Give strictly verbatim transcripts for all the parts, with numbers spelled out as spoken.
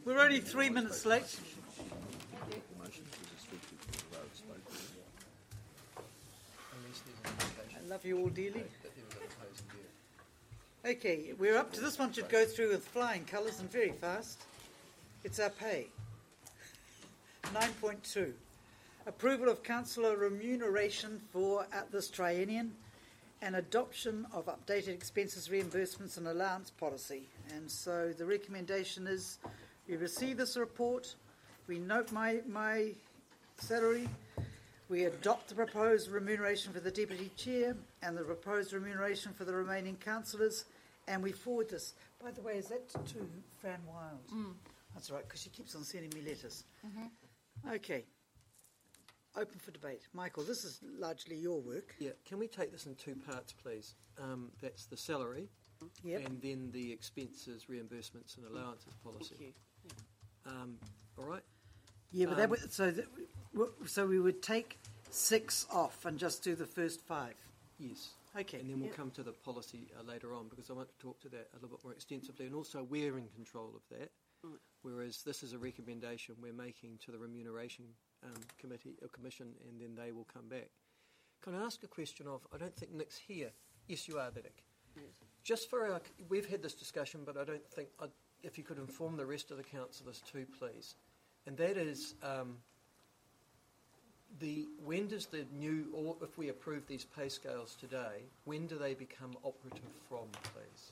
We're only three minutes late. I love you all dearly. Okay, we're up to this one should go through with flying colours and very fast. It's our pay. nine point two. Approval of councillor remuneration for at this triennium and adoption of updated expenses, reimbursements and allowance policy. And so the recommendation is we receive this report, we note my, my salary, we adopt the proposed remuneration for the Deputy Chair and the proposed remuneration for the remaining councillors, and we forward this. By the way, is that to Fran Wild? Mm. That's right, because she keeps on sending me letters. Mm-hmm. Okay. Open for debate. Michael, this is largely your work. Yeah, can we take this in two parts, please? Um, that's the salary, Yep. and then the expenses, reimbursements and allowances policy. Thank you. Yeah. Um, all right? Yeah, but that Um, would, so that, so we would take six off and just do the first five. Yes. Okay. And then we'll Yep. come to the policy uh, later on, because I want to talk to that a little bit more extensively, and also we're in control of that, Right. whereas this is a recommendation we're making to the remuneration um, committee or commission, and then they will come back. Can I ask a question of, I don't think Nick's here. Yes, you are, Vidic. Yes. Just for our, we've had this discussion, but I don't think, I'd, if you could inform the rest of the councillors too, please. And that is, um, the when does the new, or if we approve these pay scales today, when do they become operative from, please?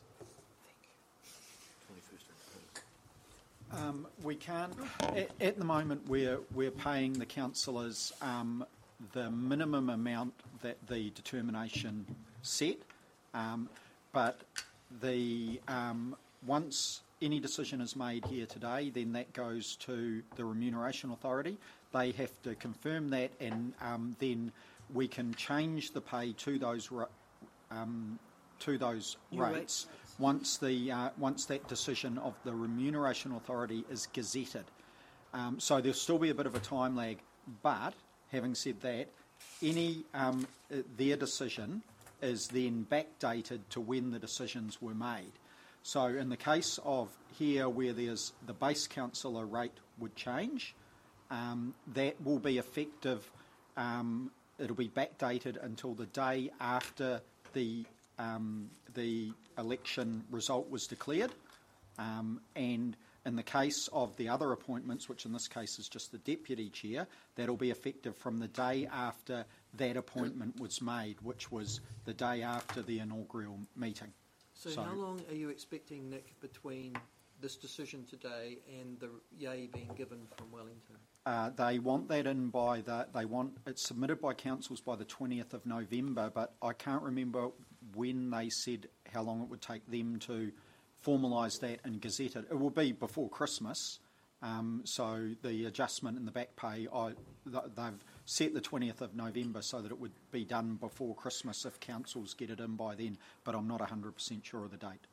Um, we can't. At, at the moment, we're we're paying the councillors um, the minimum amount that the determination set, um, but the um, once any decision is made here today, then that goes to the Remuneration Authority. They have to confirm that, and um, then we can change the pay to those um, to those New rates. rates. Once the uh, once that decision of the Remuneration Authority is gazetted. Um, so there'll still be a bit of a time lag, but having said that, any um, uh, their decision is then backdated to when the decisions were made. So in the case of here where there's the base councillor rate would change, um, that will be effective, um, it'll be backdated until the day after the Um, the election result was declared, um, and in the case of the other appointments, which in this case is just the deputy chair, that'll be effective from the day after that appointment was made, which was the day after the inaugural meeting. So, So- how long are you expecting, Nick, between this decision today and the yay being given from Wellington? Uh, they want that in by the, they want it submitted by councils by the twentieth of November, but I can't remember when they said how long it would take them to formalise that and gazette it. It will be before Christmas, um, so the adjustment in the back pay, I, th- they've set the twentieth of November so that it would be done before Christmas if councils get it in by then, but I'm not one hundred percent sure of the date.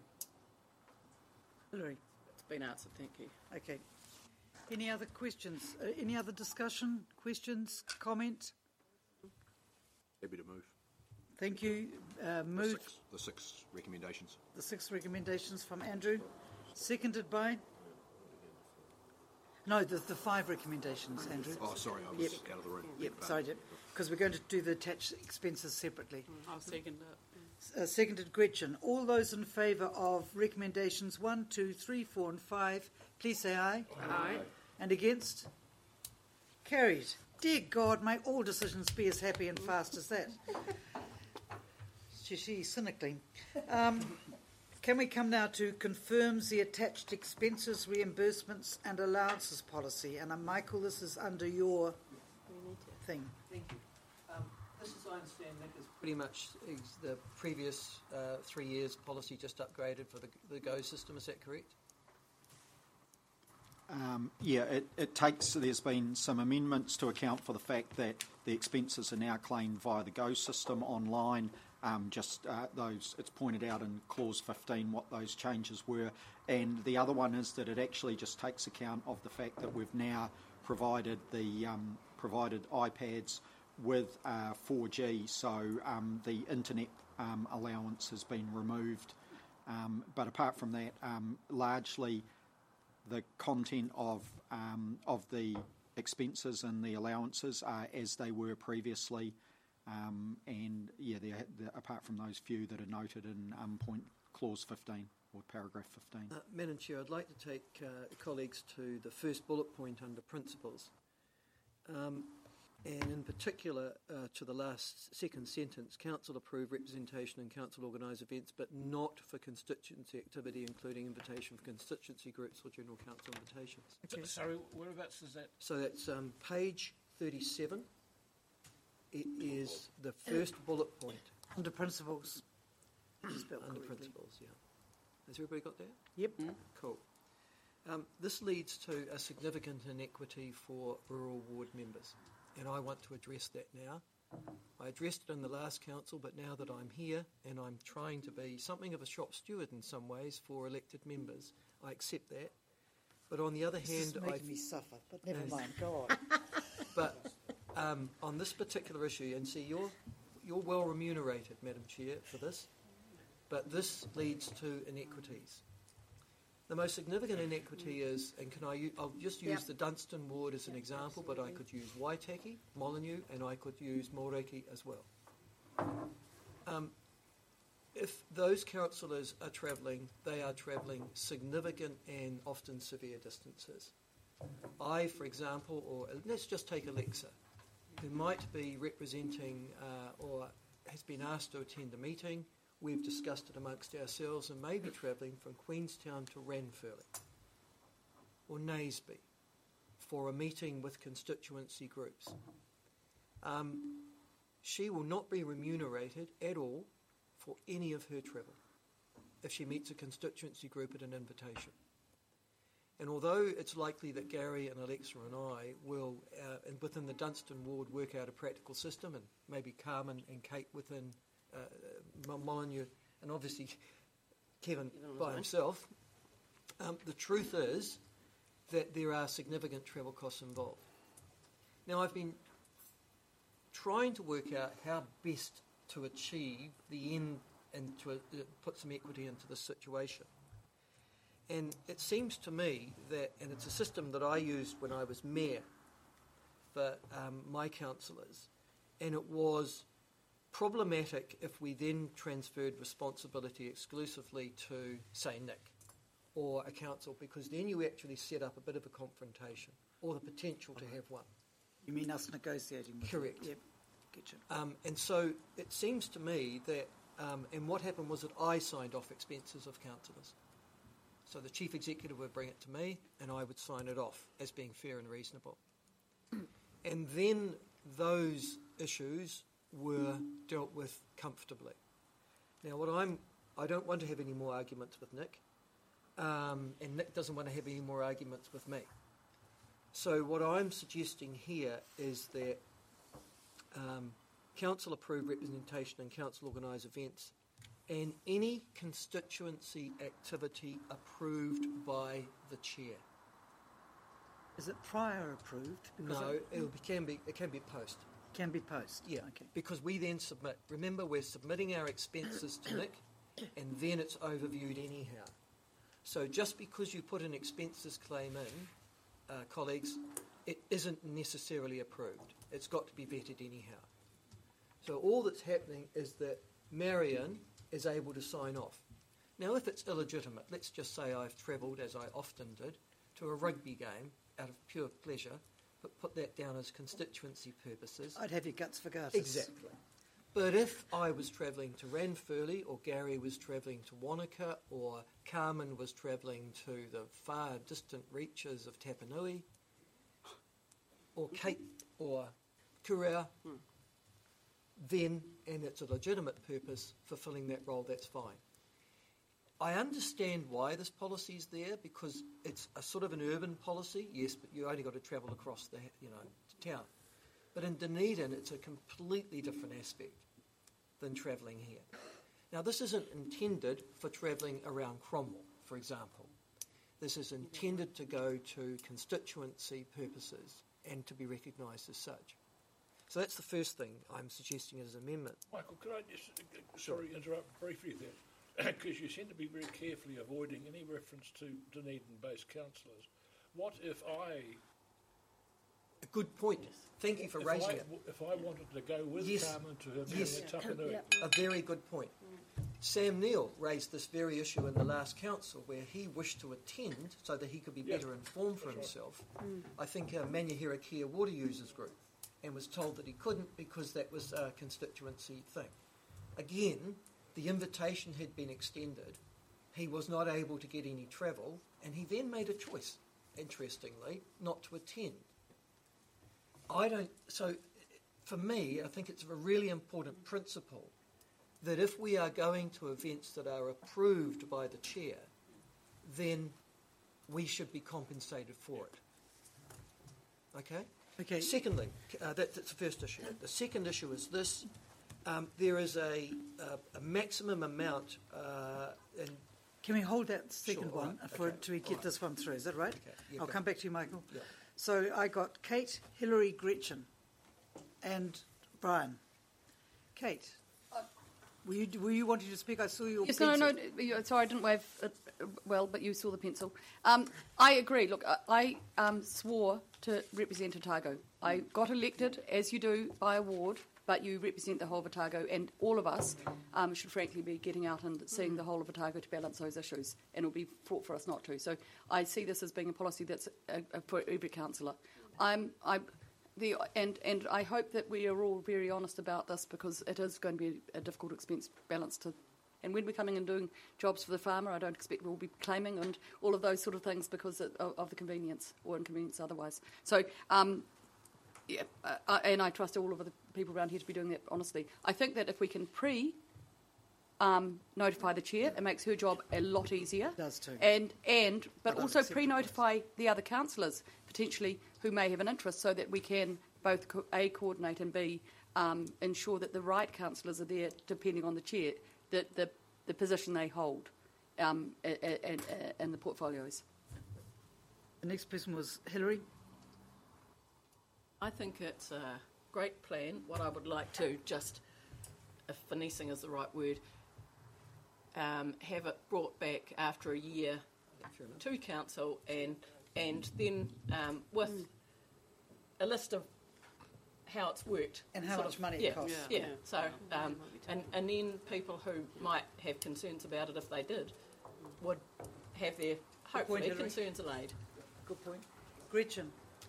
Hillary. It's been answered, thank you. Okay. Any other questions? Uh, any other discussion? Questions? Comment? Happy to move. Thank you. Uh, The move six, the six recommendations. the six recommendations from Andrew. Seconded by? No, the, the five recommendations, Andrew. Oh, sorry, I was Yep. out of the room. Yep, sorry, because we're going to do the attached expenses separately. I'll second that. Uh, seconded Gretchen. All those in favour of recommendations one, two, three, four and five, please say aye. Aye. And against? Carried. Dear God, may all decisions be as happy and fast as that. She, she cynically. Um, can we come now to confirms the attached expenses, reimbursements and allowances policy? And uh, Michael, this is under your thing. Thank you. Um, this, as I understand, Nick, is pretty much is the previous uh, three years policy just upgraded for the, the GO system. Is that correct? Um, yeah, it, it takes, there's been some amendments to account for the fact that the expenses are now claimed via the GO system online. Um, just uh, those, it's pointed out in clause fifteen what those changes were. And the other one is that it actually just takes account of the fact that we've now provided the um, provided iPads with uh, four G, so um, the internet um, allowance has been removed. Um, but apart from that, um, largely the content of um, of the expenses and the allowances are as they were previously, um, and yeah, they're, they're, apart from those few that are noted in um, point clause fifteen or paragraph fifteen. Uh, Madam Chair, I'd like to take uh, colleagues to the first bullet point under principles, um, and in particular uh, to the last second sentence, council approve representation and council organise events, but not for constituency activity, including invitation for constituency groups or general council invitations. So, sorry, whereabouts is that? So that's um, page thirty-seven. It is the first bullet point Under principles. under principles, yeah. Has everybody got that? Yep. Cool. Um, this leads to a significant inequity for rural ward members, and I want to address that now. I addressed it in the last council, but now that I'm here and I'm trying to be something of a shop steward in some ways for elected members, I accept that. But on the other This hand, is making I me suffer, but never Yes. mind, go on. But um, on this particular issue, and see, you're you're well remunerated, Madam Chair, for this, but this leads to inequities. The most significant inequity is, and can I? u- I'll just use Yep. the Dunstan ward as an example, but I could use Waitaki, Molyneux, and I could use Moreki as well. Um, if those councillors are travelling, they are travelling significant and often severe distances. I, for example, or let's just take Alexa, who might be representing uh, or has been asked to attend a meeting. We've discussed it amongst ourselves and may be travelling from Queenstown to Ranfurly or Naseby for a meeting with constituency groups. Um, she will not be remunerated at all for any of her travel if she meets a constituency group at an invitation. And although it's likely that Gary and Alexa and I will, uh, and within the Dunstan ward, work out a practical system, and maybe Carmen and Kate within uh, Mo- Molyneux, and obviously Kevin by himself, um, the truth is that there are significant travel costs involved. Now, I've been trying to work out how best to achieve the end and to uh, put some equity into this situation. And it seems to me that, and it's a system that I used when I was mayor for um, my councillors, and it was problematic if we then transferred responsibility exclusively to, say, Nick or a council, because then you actually set up a bit of a confrontation or the potential to have one. You mean us negotiating with Correct. you? Yep. Get you. Um, and so it seems to me that, um, and what happened was that I signed off expenses of councillors. So the chief executive would bring it to me and I would sign it off as being fair and reasonable. And then those issues were dealt with comfortably. Now, what I'm, I don't want to have any more arguments with Nick, um, and Nick doesn't want to have any more arguments with me. So what I'm suggesting here is that um, council approved representation and council organised events and any constituency activity approved by the chair. Is it prior approved? Because No, it it'll be, can be it can be post. can be post. Yeah, Okay. because we then submit. Remember, we're submitting our expenses to Nick, and then it's overviewed anyhow. So just because you put an expenses claim in, uh, colleagues, it isn't necessarily approved. It's got to be vetted anyhow. So all that's happening is that Marion is able to sign off. Now, if it's illegitimate, let's just say I've travelled, as I often did, to a rugby game out of pure pleasure, but put that down as constituency purposes. I'd have your guts for garters. Exactly. But if I was travelling to Ranfurly, or Gary was travelling to Wanaka, or Carmen was travelling to the far distant reaches of Tapanui, or Kate or Kurau, then, and it's a legitimate purpose, fulfilling that role, that's fine. I understand why this policy is there, because it's a sort of an urban policy, yes, but you only got to travel across the, you know, to town. But in Dunedin, it's a completely different aspect than travelling here. Now, this isn't intended for travelling around Cromwell, for example. This is intended to go to constituency purposes and to be recognised as such. So that's the first thing I'm suggesting as an amendment. Michael, could I just, uh, sorry, interrupt briefly there? because you seem to be very carefully avoiding any reference to Dunedin-based councillors. What if I, A good point. Thank you for if raising I, it. if I wanted to go with Yes. Carmen to her Yes. meeting at Tapanui? A very good point. Sam Neill raised this very issue in the last council where he wished to attend so that he could be Yeah, better informed for that's right. himself. I think our Manuhira Kia Water Users Group, and was told that he couldn't because that was a constituency thing. Again, the invitation had been extended. He was not able to get any travel, and he then made a choice, interestingly, not to attend. I don't, so for me, I think it's a really important principle that if we are going to events that are approved by the chair, then we should be compensated for it. Okay? Okay. Secondly, uh, that, that's the first issue. The second issue is this. Um, there is a, a, a maximum amount, uh, in, Can we hold that second Sure, all one right, for okay, to we all get right. this one through? Is that right? Okay, yeah, I'll go. come back to you, Michael. Yeah. So I got Kate, Hillary, Gretchen, and Brian. Kate, were you were you wanting to speak? I saw your Yes, no, no, pencil. no. you- Sorry, I didn't wave it uh, well, but you saw the pencil. Um, I agree. Look, I, I um, swore to represent Otago. I got elected, as you do, by award, but you represent the whole of Otago, and all of us um, should frankly be getting out and seeing the whole of Otago to balance those issues, and it will be fraught for us not to. So I see this as being a policy that's uh, uh, for every councillor. I'm, I, the, and, and I hope that we are all very honest about this, because it is going to be a difficult expense balance to. And when we're coming and doing jobs for the farmer, I don't expect we'll be claiming and all of those sort of things because of, of the convenience or inconvenience otherwise. So, um, yeah, uh, and I trust all of the people around here to be doing that honestly. I think that if we can pre um, notify the chair, it makes her job a lot easier. It does too. And and but But also unacceptable. pre-notify the other councillors potentially who may have an interest, so that we can both co- a coordinate and b um, ensure that the right councillors are there, depending on the chair, the the, the position they hold, um, and, and, and the portfolios. The next person was Hillary. I think it's a great plan. What I would like to, just if finessing is the right word, um, have it brought back after a year to council, and and then um, with a list of how it's worked And how sort much of- money it yeah, costs. Yeah, Yeah. so um, and and then people who might have concerns about it, if they did, would have their hopefully Hillary. concerns allayed. Good point. Gretchen.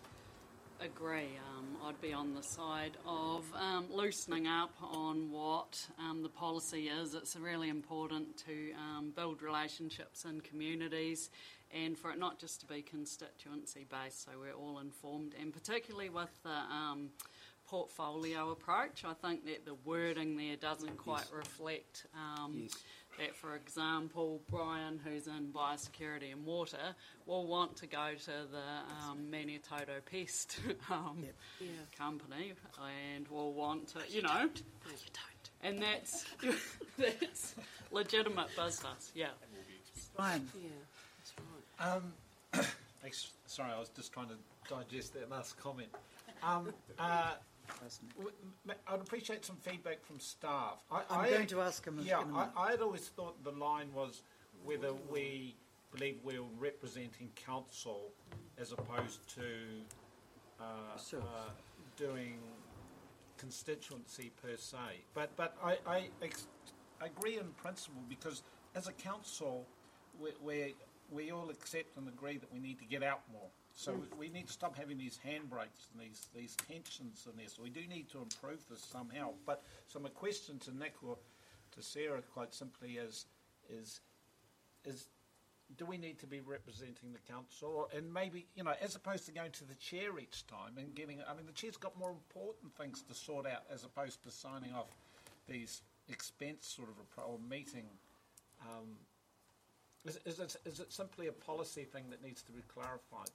Agree. Um, I'd be on the side of um, loosening up on what um, the policy is. It's really important to um, build relationships in communities, and for it not just to be constituency based, so we're all informed, and particularly with the um, portfolio approach, I think that the wording there doesn't quite Yes. reflect um, Yes. that, for example, Brian, who's in biosecurity and water, will want to go to the um, Manitoto Pest um, Yep. Yeah. company and will want to, you know, No, you don't. and that's that's legitimate business, yeah. Brian. Yeah, that's right. Um, ex- sorry, I was just trying to digest that last comment. Um, uh, w- m- I'd appreciate some feedback from staff. I, I'm I, going to ask him in Yeah, a minute. I, I had always thought the line was whether we believe we're representing council as opposed to uh, Sure. uh, doing constituency per se. But but I, I ex- agree in principle, because as a council, we we we all accept and agree that we need to get out more. So we, we need to stop having these handbrakes and these, these tensions in there. So we do need to improve this somehow. But so my question to Nick or to Sarah, quite simply, is is is do we need to be representing the council, or, and maybe, you know, as opposed to going to the chair each time and getting, I mean, the chair's got more important things to sort out as opposed to signing off these expense sort of a pro- or meeting. Um, is, is, it, is it simply a policy thing that needs to be clarified?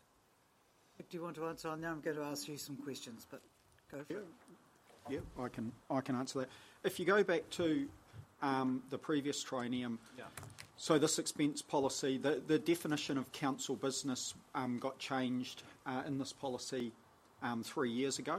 Do you want to answer? Now I'm going to ask you some questions, but go for it. Yeah, I can I can answer that. If you go back to um, the previous triennium, Yeah. so this expense policy, the, the definition of council business um, got changed uh, in this policy um, three years ago.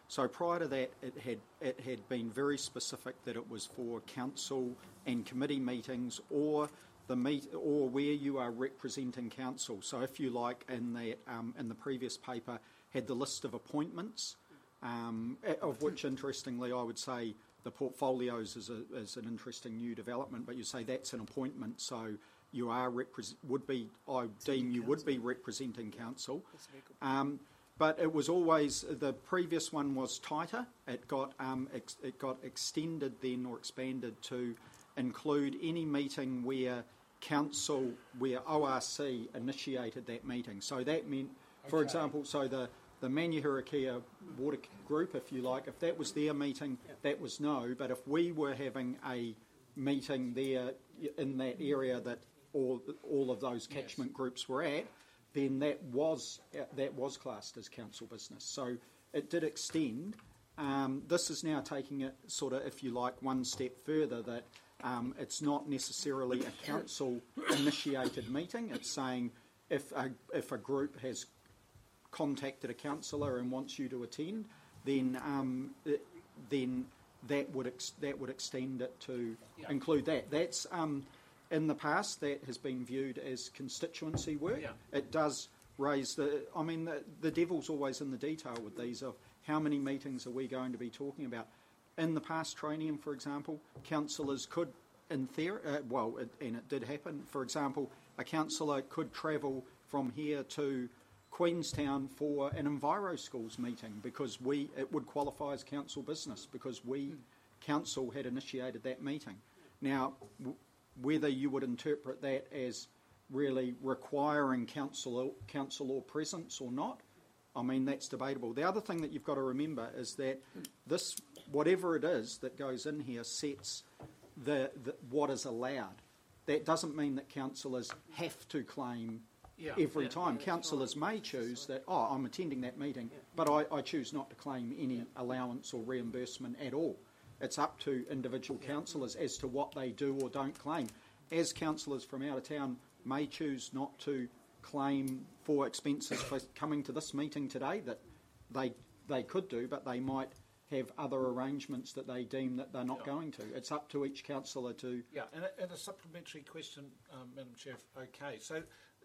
So prior to that, it had it had been very specific that it was for council and committee meetings, or the meet or where you are representing council. So if you like, in the um, in the previous paper, had the list of appointments, um, of which, interestingly, I would say the portfolios is, a, is an interesting new development. But you say that's an appointment, so you are repres- would be I deem you would be representing council. Um, But it was always, the previous one was tighter. It got um, ex, it got extended then, or expanded to include any meeting where council, where O R C initiated that meeting. So that meant, for Okay. example, so the the Manuherikia Water Group, if you like, if that was their meeting, that was no. But if we were having a meeting there in that area that all all of those catchment yes. groups were at, then that was that was classed as council business. So it did extend. Um, this is now taking it sort of, if you like, one step further, that um, it's not necessarily a council-initiated meeting. It's saying if a, if a group has contacted a councillor and wants you to attend, then um, it, then that would ex- that would extend it to yeah. include that. That's um, in the past, that has been viewed as constituency work. Yeah. It does raise the... I mean, the, the devil's always in the detail with these, of how many meetings are we going to be talking about. In the past, Training, for example, councillors could, in theory... Uh, well, it, and it did happen. For example, a councillor could travel from here to Queenstown for an Enviro Schools meeting, because we it would qualify as council business, because we, mm. council, had initiated that meeting. Now... W- whether you would interpret that as really requiring council, council or presence or not, I mean, that's debatable. The other thing that you've got to remember is that this, whatever it is that goes in here, sets the, the what is allowed. That doesn't mean that councillors have to claim yeah, every yeah, time. Yeah, councillors right. may choose that, oh, I'm attending that meeting, yeah. but I, I choose not to claim any yeah. allowance or reimbursement at all. It's up to individual councillors as to what they do or don't claim. As councillors from out of town may choose not to claim for expenses for coming to this meeting today, that they they could do, but they might have other arrangements that they deem that they're not yeah. going to. It's up to each councillor to... Yeah, and a, and a supplementary question, um, Madam Chair. Okay, so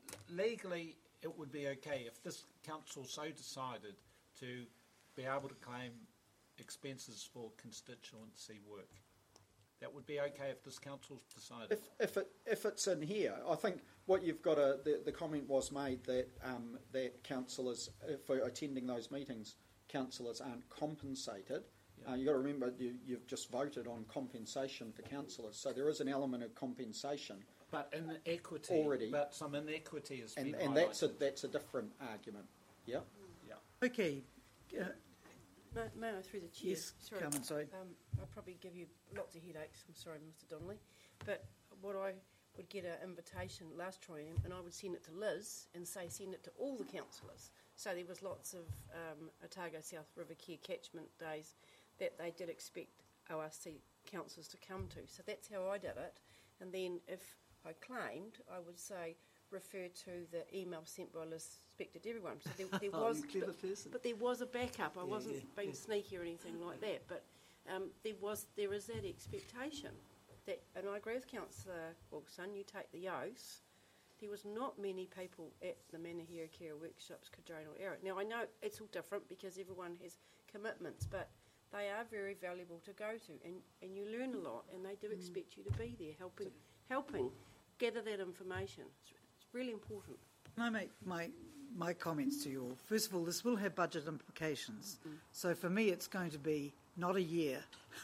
legally it would be okay if this council so decided to be able to claim expenses for constituency work. That would be okay if this council's decided. If if it if it's in here, I think what you've got to the, the comment was made that um, that councillors uh, for attending those meetings, councillors aren't compensated. Yeah. Uh, you've got to remember you, you've just voted on compensation for councillors, so there is an element of compensation. But inequity already, but some inequity has and, been and that's a that's a different argument. Yeah. Yeah. Okay. Uh, May, may I, through the chair? Yes, sorry. come and say. Um, I'll probably give you lots of headaches. I'm sorry, Mister Donnelly. But what I would get an invitation last triennium, and I would send it to Liz and say send it to all the councillors. So there was lots of um, Otago South River Care catchment days that they did expect O R C councillors to come to. So that's how I did it. And then if I claimed, I would say refer to the email sent by Liz Spector to everyone. So there, there was, but, but there was a backup. I yeah, wasn't yeah, being yeah. sneaky or anything like that. But um, there was, there is that expectation that, and I agree with Councillor Wilson. You take the oath. There was not many people at the Manuherikia workshops, Cardrone or Eric. Now I know it's all different because everyone has commitments, but they are very valuable to go to, and, and you learn a lot, and they do mm. expect you to be there, helping, helping gather that information. It's, it's really important. Can I make my my comments to you all? First of all, this will have budget implications. Mm. So for me, it's going to be not a year.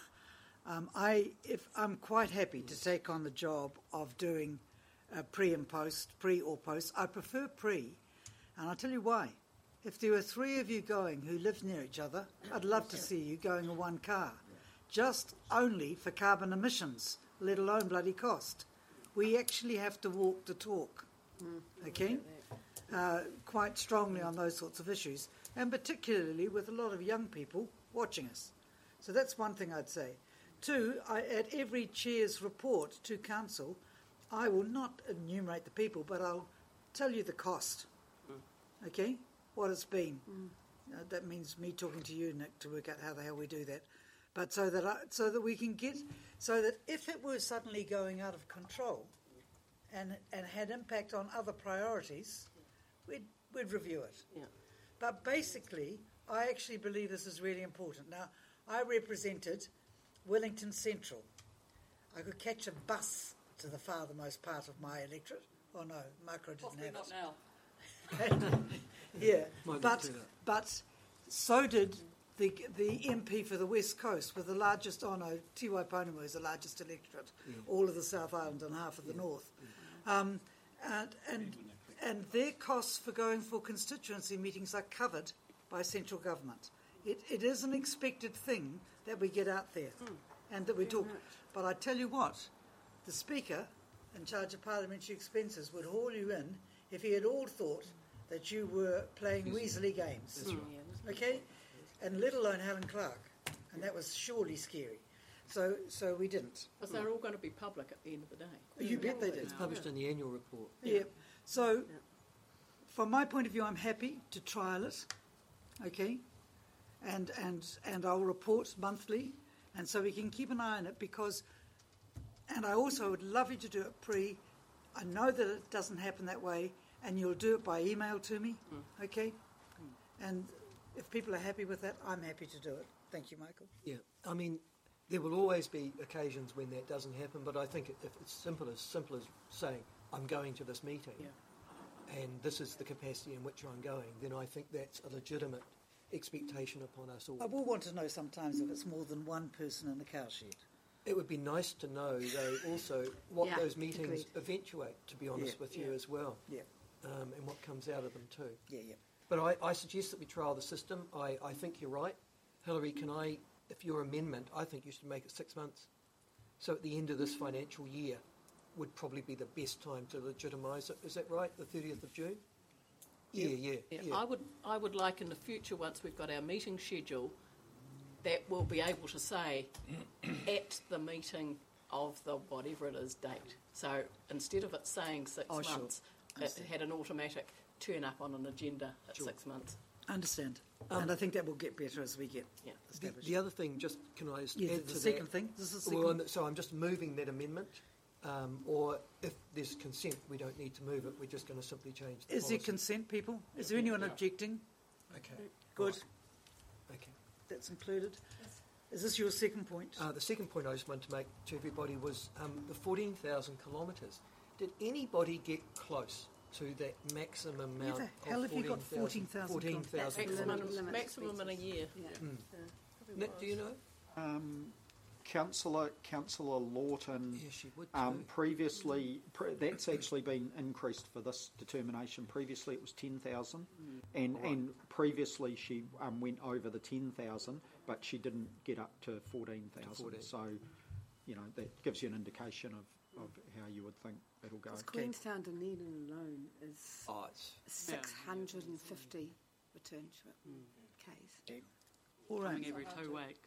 um, I if I'm quite happy to take on the job of doing uh, pre and post, pre or post. I prefer pre, and I'll tell you why. If there were three of you going who live near each other, I'd love to see you going in one car, just only for carbon emissions, let alone bloody cost. We actually have to walk the talk, okay, uh, quite strongly on those sorts of issues, and particularly with a lot of young people watching us. So that's one thing I'd say. Two, I, at every chair's report to council, I will not enumerate the people, but I'll tell you the cost, okay, what it's been. Uh, that means me talking to you, Nick, to work out how the hell we do that. But so that I, so that we can get, so that if it were suddenly going out of control, and and had impact on other priorities, we'd we'd review it. Yeah. But basically, I actually believe this is really important. Now, I represented Wellington Central. I could catch a bus to the farthermost part of my electorate. Oh no, Marco didn't Possibly have not it. now. Yeah, Might not but do that. but so did the the M P for the West Coast, with the largest. Oh no, Te Waiponamu is the largest electorate. Yeah. All of the South Island and half of the North, um, and and and their costs for going for constituency meetings are covered by central government. It it is an expected thing that we get out there, and that we talk. But I tell you what, the Speaker, in charge of parliamentary expenses, would haul you in if he had all thought that you were playing Weasley games. Okay? And let alone Helen Clark. And that was surely scary. So so we didn't. Because they're all going to be public at the end of the day. You bet they did. It's published in the annual report. Yeah. So, from my point of view, I'm happy to trial it. Okay? And, and, and I'll report monthly. And so we can keep an eye on it, because, and I also would love you to do it pre. I know that it doesn't happen that way, and you'll do it by email to me, mm. okay? Mm. And if people are happy with that, I'm happy to do it. Thank you, Michael. Yeah, I mean, there will always be occasions when that doesn't happen, but I think if it's simple as simple as saying, I'm going to this meeting, yeah. and this is the capacity in which I'm going, then I think that's a legitimate expectation upon us all. I will want to know sometimes if it's more than one person in the cowshed. It would be nice to know, though, also what Yeah, those meetings agreed. eventuate, to be honest Yeah, with you yeah. as well, Yeah, um, and what comes out of them too. yeah, yeah. But I, I suggest that we trial the system. I, I think you're right. Hilary, can I, if your amendment, I think you should make it six months. So at the end of this financial year would probably be the best time to legitimise it. Is that right, the thirtieth of June? Yeah, yeah, Yeah, yeah. I would, I would like in the future, once we've got our meeting schedule, that we'll be able to say at the meeting of the whatever it is date. So instead of it saying six Oh, sure. months, it had an automatic turn up on an agenda at Sure. six months. I understand. Um, and I think that will get better as we get Yeah. The, established. the other thing, just can I just Yeah, add the to second that? thing. This is the Well, second. and so I'm just moving that amendment, um, or if there's consent, we don't need to move it. We're just going to simply change the Is there policy. consent, people? Is there anyone objecting? Okay. Good. Okay. That's included. Is this your second point? Uh, the second point I just wanted to make to everybody was um, the fourteen thousand kilometres. Did anybody get close to that maximum Where amount the hell of have you got fourteen thousand fourteen thousand kilometres? Maximum, maximum in a year. Yeah. Nick, do you know? Um, Councillor Councillor Lawton. Yeah, she would Um, too. previously, pre- that's actually been increased for this determination. Previously, it was ten thousand, and and previously she um, went over the ten thousand, but she didn't get up to fourteen thousand. fourteen. So, you know, that gives you an indication of, of how you would think it'll go. Queenstown Dunedin alone is Oh, it's six hundred fifty return trip Ks. All Coming right. every two weeks.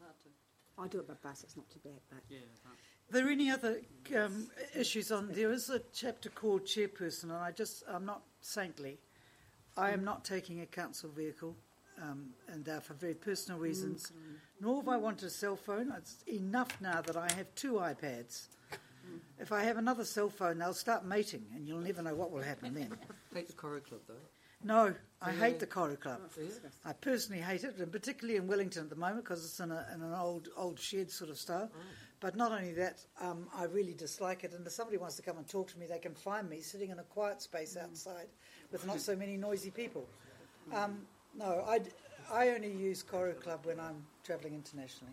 I do it by bus, it's not too bad, but Yeah. But Are there any other um, issues on? There is a chapter called Chairperson, and I just, I'm not saintly. I am not taking a council vehicle, um, and uh, for very personal reasons. Nor have I wanted a cell phone. It's enough now that I have two iPads. If I have another cell phone, they'll start mating, and you'll never know what will happen then. take the Corrie Club though. No, I Yeah. hate the Corrie Club. Yeah. I personally hate it, and particularly in Wellington at the moment because it's in, a, in an old old shed sort of style. But not only that, um, I really dislike it. And if somebody wants to come and talk to me, they can find me sitting in a quiet space outside with not so many noisy people. Um, no, I, I only use Corrie Club when I'm travelling internationally.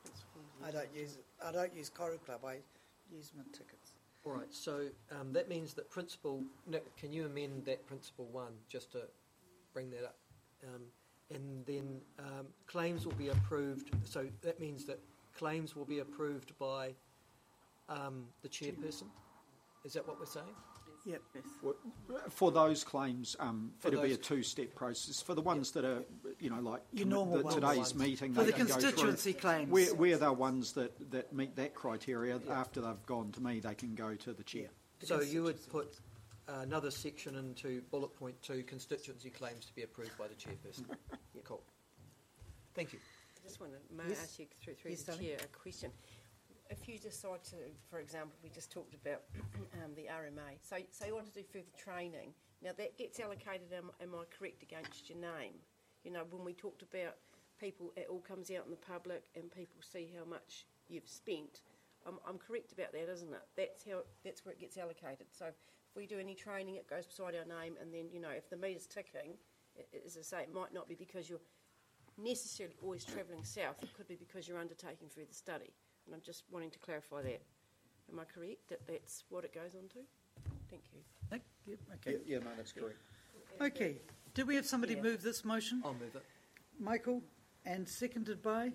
I don't use it. I don't use Corrie Club. I use my tickets. All right, so um, that means that principle, Nick, can you amend that principle one just to bring that up? Um, and then um, claims will be approved, so that means that claims will be approved by um, the chairperson? Is that what we're saying? Yep. Well, for those claims, um, For it'll be a those- two-step process. For the ones that are, you know, like Your commi- normal the, ones. today's ones. meeting, For they the can go through. constituency claims. Where, where they're ones that, that meet that criteria, after they've gone to me, they can go to the chair. So you would put another section into bullet point two, constituency claims to be approved by the chairperson. Cool. Thank you. I just want to may Yes. I ask you through, through Yes, the darling. chair a question. If you decide to, for example, we just talked about um, the R M A. So, so you want to do further training. Now that gets allocated. Am, am I correct against your name? You know, when we talked about people, it all comes out in the public, and people see how much you've spent. I'm, I'm correct about that, isn't it? That's how. That's where it gets allocated. So if we do any training, it goes beside our name, and then you know, if the meter's ticking, it, as I say, it might not be because you're necessarily always travelling south. It could be because you're undertaking further study. And I'm just wanting to clarify that. Am I correct that that's what it goes on to? Thank you. Yep, yep, okay. Yeah, yeah, no, that's correct. Okay. Did we have somebody Yeah. move this motion? I'll move it. Michael, and seconded by?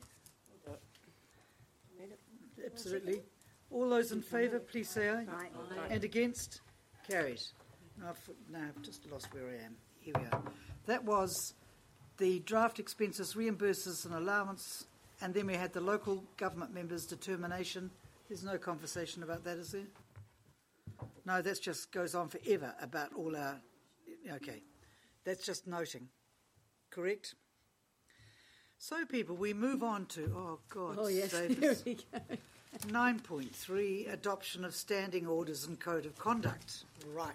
Need it? Absolutely. All those in favour, please say aye. Aye. And against? Carried. Now I've, now I've just lost where I am. Here we are. That was the draft expenses, reimburses and allowance, and then we had the local government members' determination. There's no conversation about that, is there? No, that just goes on forever about all our... Okay. That's just noting. Correct? So, people, we move on to... Oh, God. Oh, yes, save there us. we go. nine point three, adoption of standing orders and code of conduct. Right.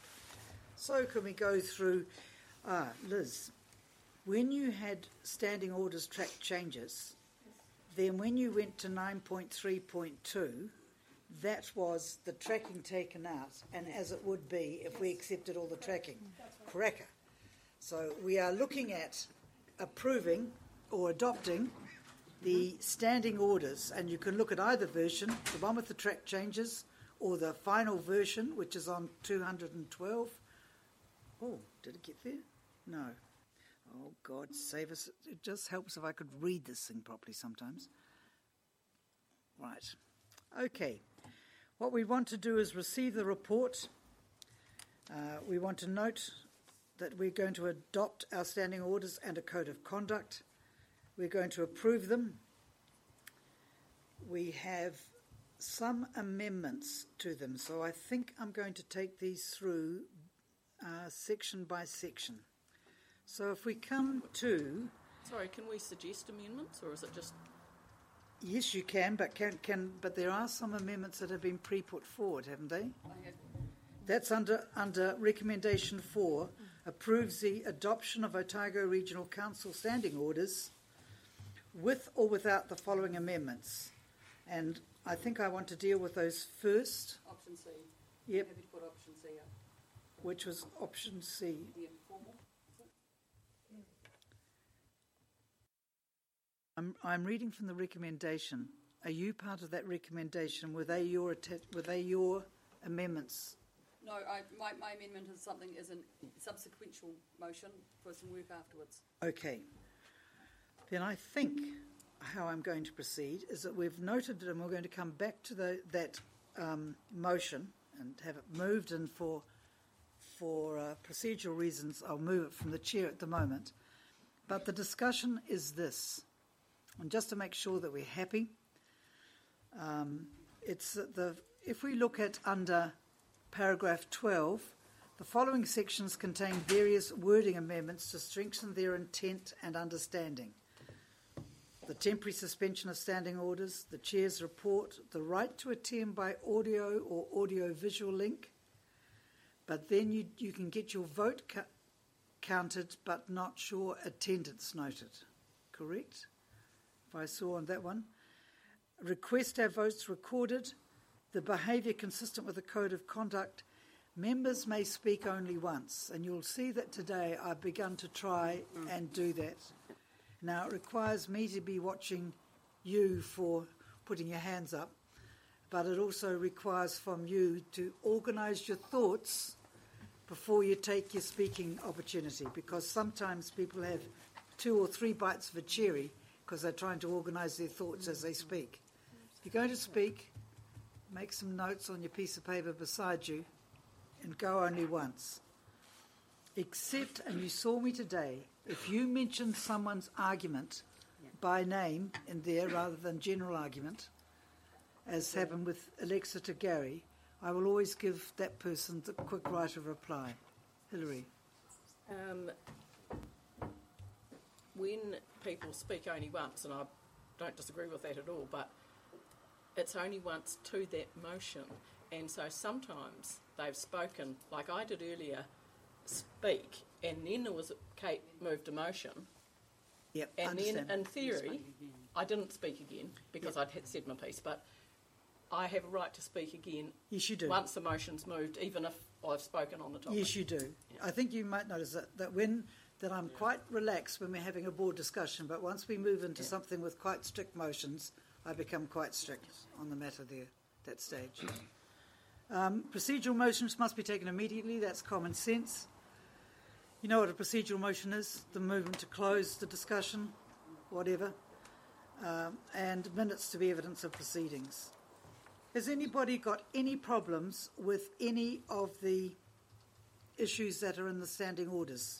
So can we go through... Ah, Liz, when you had standing orders track changes, then when you went to nine point three point two, that was the tracking taken out, and as it would be if we accepted all the tracking. Cracker. So we are looking at approving or adopting the standing orders, and you can look at either version, the one with the track changes or the final version, which is on two hundred twelve. Oh, did it get there? No. Oh, God, save us. It just helps if I could read this thing properly sometimes. Right. Okay. What we want to do is receive the report. Uh, we want to note that we're going to adopt our standing orders and a code of conduct. We're going to approve them. We have some amendments to them, so I think I'm going to take these through uh, section by section. So if we come to... Sorry, can we suggest amendments, or is it just... Yes, you can, but can, can but there are some amendments that have been pre-put forward, haven't they? That's under under recommendation four, approves the adoption of Otago Regional Council standing orders with or without the following amendments. And I think I want to deal with those first. Option C. Yep. Happy to put option C up. Which was option C. The informal. I'm, I'm reading from the recommendation. Are you part of that recommendation? Were they your atta- were they your amendments? No, I, my, my amendment is something is a subsequential motion for some work afterwards. Okay. Then I think how I'm going to proceed is that we've noted it and we're going to come back to the, that um, motion and have it moved, and for for uh, procedural reasons I'll move it from the chair at the moment. But the discussion is this, and just to make sure that we're happy, um, it's that the if we look at under paragraph twelve, the following sections contain various wording amendments to strengthen their intent and understanding. The temporary suspension of standing orders, the chair's report, the right to attend by audio or audio-visual link, but then you, you can get your vote cu- counted but not sure attendance noted. Correct? If I saw on that one. Request our votes recorded, the behaviour consistent with the code of conduct. Members may speak only once, and you'll see that today I've begun to try and do that. Now, it requires me to be watching you for putting your hands up, but it also requires from you to organise your thoughts before you take your speaking opportunity, because sometimes people have two or three bites of a cherry because they're trying to organise their thoughts as they speak. If you're going to speak, make some notes on your piece of paper beside you and go only once. Except, and you saw me today, if you mention someone's argument by name in there rather than general argument, as happened with Alexa to Gary, I will always give that person the quick right of reply. Hilary. Um, when people speak only once, and I don't disagree with that at all, but it's only once to that motion. And so sometimes they've spoken, like I did earlier, speak, and then there was Kate moved a motion. Yep, and understand. then, in theory, I didn't speak again because Yep. I'd had said my piece, but I have a right to speak again Yes, you do. once the motion's moved, even if I've spoken on the topic. Yes, you do. I think you might notice that, that when that I'm quite relaxed when we're having a board discussion, but once we move into Yeah. something with quite strict motions, I become quite strict on the matter there, that stage. Um, procedural motions must be taken immediately. That's common sense. You know what a procedural motion is? The movement to close the discussion, whatever, um, and minutes to be evidence of proceedings. Has anybody got any problems with any of the issues that are in the standing orders?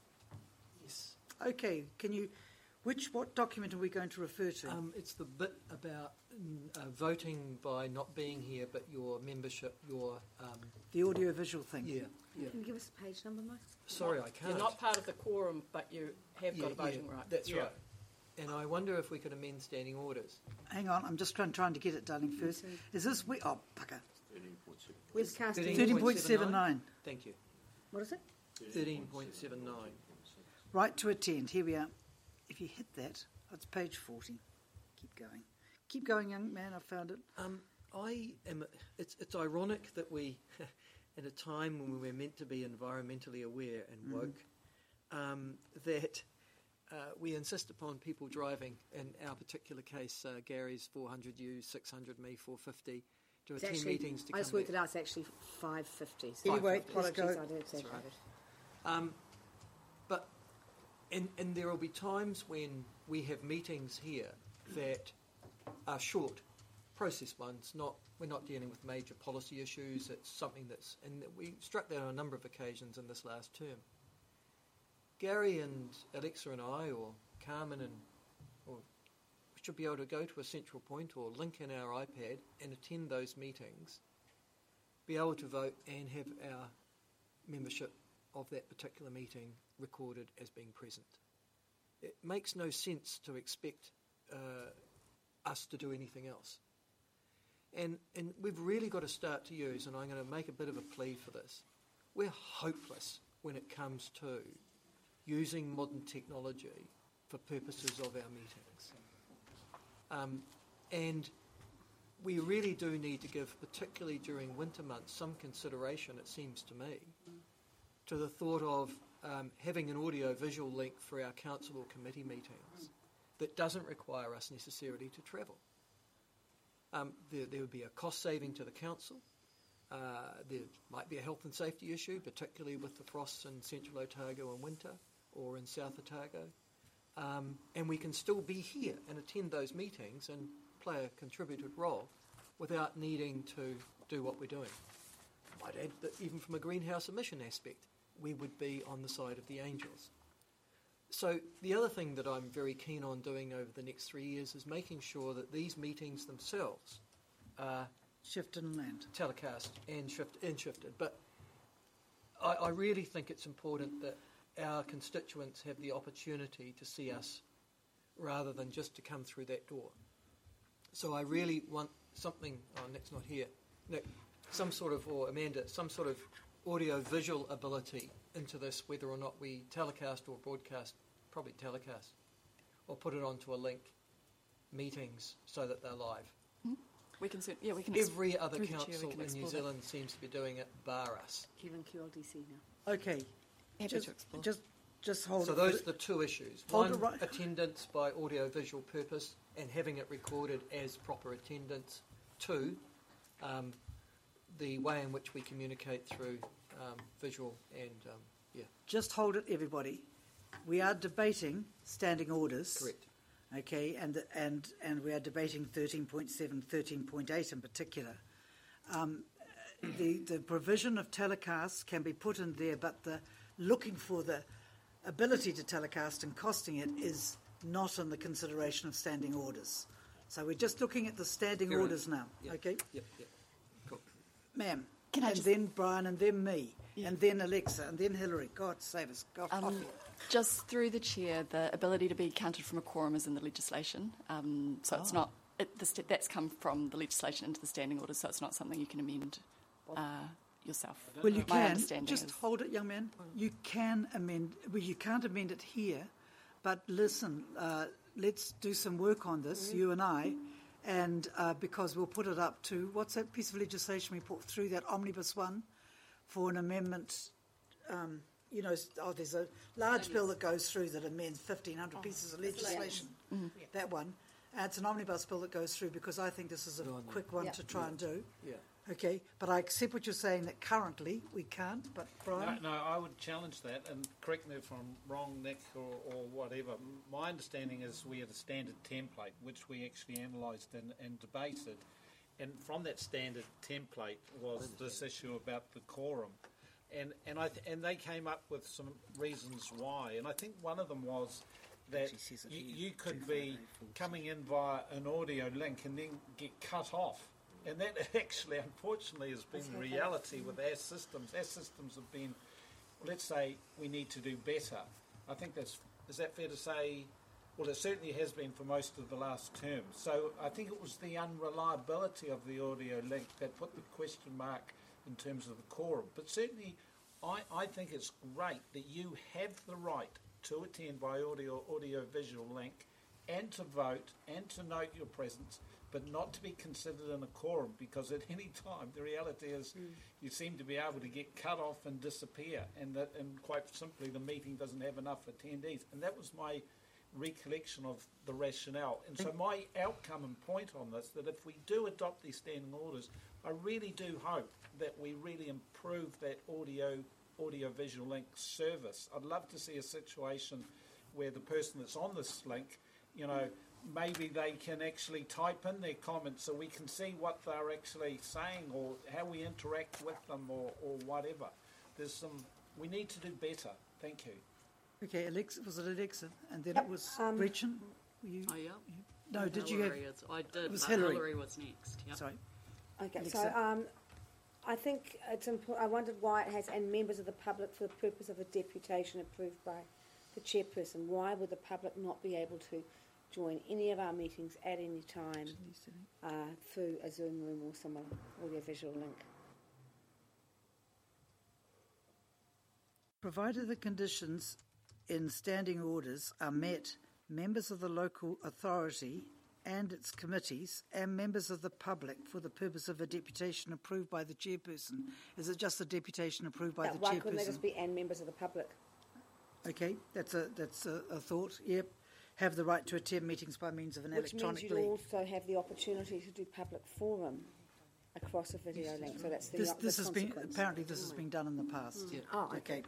Yes. Okay, can you, which, what document are we going to refer to? Um, it's the bit about mm, uh, voting by not being here, but your membership, your um, the audio-visual thing? yeah, yeah. Can you give us a page number, Mike? Sorry, I can't. You're not part of the quorum, but you have yeah, got a voting yeah, right. That's Yeah. right. And I wonder if we could amend standing orders. Hang on, I'm just trying, trying to get it, darling, first. Is this, we, oh, bugger. Where's casting? thirteen point seven nine. Thank you. What is it? thirteen point seven nine. Right to attend, here we are. If you hit that, that's page forty. Keep going. Keep going, young man, I found it. Um, I am. It's it's ironic that we, at a time when we're meant to be environmentally aware and woke, um, that uh, we insist upon people driving. In our particular case, uh, Gary's four hundred U, six hundred me, four fifty to It's attend actually, meetings to I just come worked back. it out. It's actually five fifty. So Anyway, apologies, let's go. I did exaggerate right. it. Um, but and and there will be times when we have meetings here that are short, process ones. Not we're not dealing with major policy issues. It's something that's and we struck that on a number of occasions in this last term. Gary and Alexa and I, or Carmen and or should be able to go to a central point or link in our iPad and attend those meetings, be able to vote and have our membership of that particular meeting recorded as being present. It makes no sense to expect uh, us to do anything else. And, and we've really got to start to use, and I'm going to make a bit of a plea for this, we're hopeless when it comes to using modern technology for purposes of our meetings. Um, and we really do need to give, particularly during winter months, some consideration, it seems to me, to the thought of um, having an audio-visual link for our council or committee meetings that doesn't require us necessarily to travel. Um, there, there would be a cost saving to the council. Uh, there might be a health and safety issue, particularly with the frosts in central Otago in winter or in South Otago. Um, and we can still be here and attend those meetings and play a contributed role without needing to do what we're doing. I might add that even from a greenhouse emission aspect, we would be on the side of the angels. So the other thing that I'm very keen on doing over the next three years is making sure that these meetings themselves are Shifted and land. telecast and, shift, and shifted. But I, I really think it's important that our constituents have the opportunity to see us rather than just to come through that door. So I really want something, oh, Nick's not here, Nick, some sort of, or Amanda, some sort of audio-visual ability into this, whether or not we telecast or broadcast, probably telecast, or put it onto a link, meetings, so that they're live. We can, yeah, we can. Every other through the chair, we council can in New explore that. Zealand seems to be doing it, bar us. Kevin, Q L D C now. Okay. Happy Just, to explore. just, just hold So it. those are the two issues. Hold One, it right- attendance by audio-visual purpose and having it recorded as proper attendance. Two, um, the way in which we communicate through um, visual and, um, yeah. Just hold it, everybody. We are debating standing orders. Correct. Okay, and and and we are debating thirteen point seven, thirteen point eight in particular. Um, the the provision of telecast can be put in there, but the looking for the ability to telecast and costing it is not in the consideration of standing orders. So we're just looking at the standing Fair orders enough. now. Yep. Okay. Yep, yep. Cool. Ma'am. Can I and just- then Brian, and then me, and then Alexa, and then Hillary. God save us. God, off Um, you. just through the chair, the ability to be counted from a quorum is in the legislation. Um, so it's Oh. not, it, the st- that's come from the legislation into the standing orders, so it's not something you can amend uh, yourself. Well, you My can. understanding Just is- hold it, young man. You can amend. Well, you can't amend it here, but listen. Uh, let's do some work on this, you and I, and uh, because we'll put it up to what's that piece of legislation we put through, that omnibus one, for an amendment. Um, you know, oh, there's a large bill that goes through that amends fifteen hundred pieces of legislation. That one. Uh, it's an omnibus bill that goes through because I think this is a Go on then. quick one Yeah. to try and do. Yeah. Okay, but I accept what you're saying that currently we can't. But Brian, No, no, I would challenge that, and correct me if I'm wrong, Nick, or, or whatever. M- My understanding is we had a standard template, which we actually analysed and, and debated, and from that standard template was this issue about the quorum, and and I th- and they came up with some reasons why, and I think one of them was that Actually says it you, here, you could two be coming in via an audio link and then get cut off. And that actually, unfortunately, has been the reality with our systems. Our systems have been, let's say, we need to do better. I think that's, is that fair to say? Well, it certainly has been for most of the last term. So I think it was the unreliability of the audio link that put the question mark in terms of the quorum. But certainly, I, I think it's great that you have the right to attend by audio, audio visual link and to vote and to note your presence, but not to be considered in a quorum, because at any time the reality is mm. you seem to be able to get cut off and disappear, and that, and quite simply the meeting doesn't have enough attendees. And that was my recollection of the rationale. And so my outcome and point on this, that if we do adopt these standing orders, I really do hope that we really improve that audio audio visual link service. I'd love to see a situation where the person that's on this link, you know, maybe they can actually type in their comments so we can see what they're actually saying or how we interact with them or, or whatever. There's some, we need to do better. Thank you. okay, Alexa, was it Alexa? And then Yep, it was um, Gretchen? Were you? Oh, yeah. No, did you have... Hillary is- I did, It was but Hillary. Hillary was next. Yep. Sorry. Okay, Alexa. so um, I think it's important. I wondered why it has and members of the public for the purpose of a deputation approved by the chairperson. Why would the public not be able to join any of our meetings at any time uh, through a Zoom room or similar audiovisual link? Provided the conditions in standing orders are met, members of the local authority and its committees and members of the public for the purpose of a deputation approved by the chairperson. Is it just a deputation approved by That- the why chairperson? couldn't they just be and members of the public? Okay, that's a that's a, a thought. Yep, have the right to attend meetings by means of an Which means electronic you'd link. also have the opportunity to do public forum across a video link. So that's the, This the this has been consequence. apparently this has been done in the past. Mm. Oh, okay. Okay.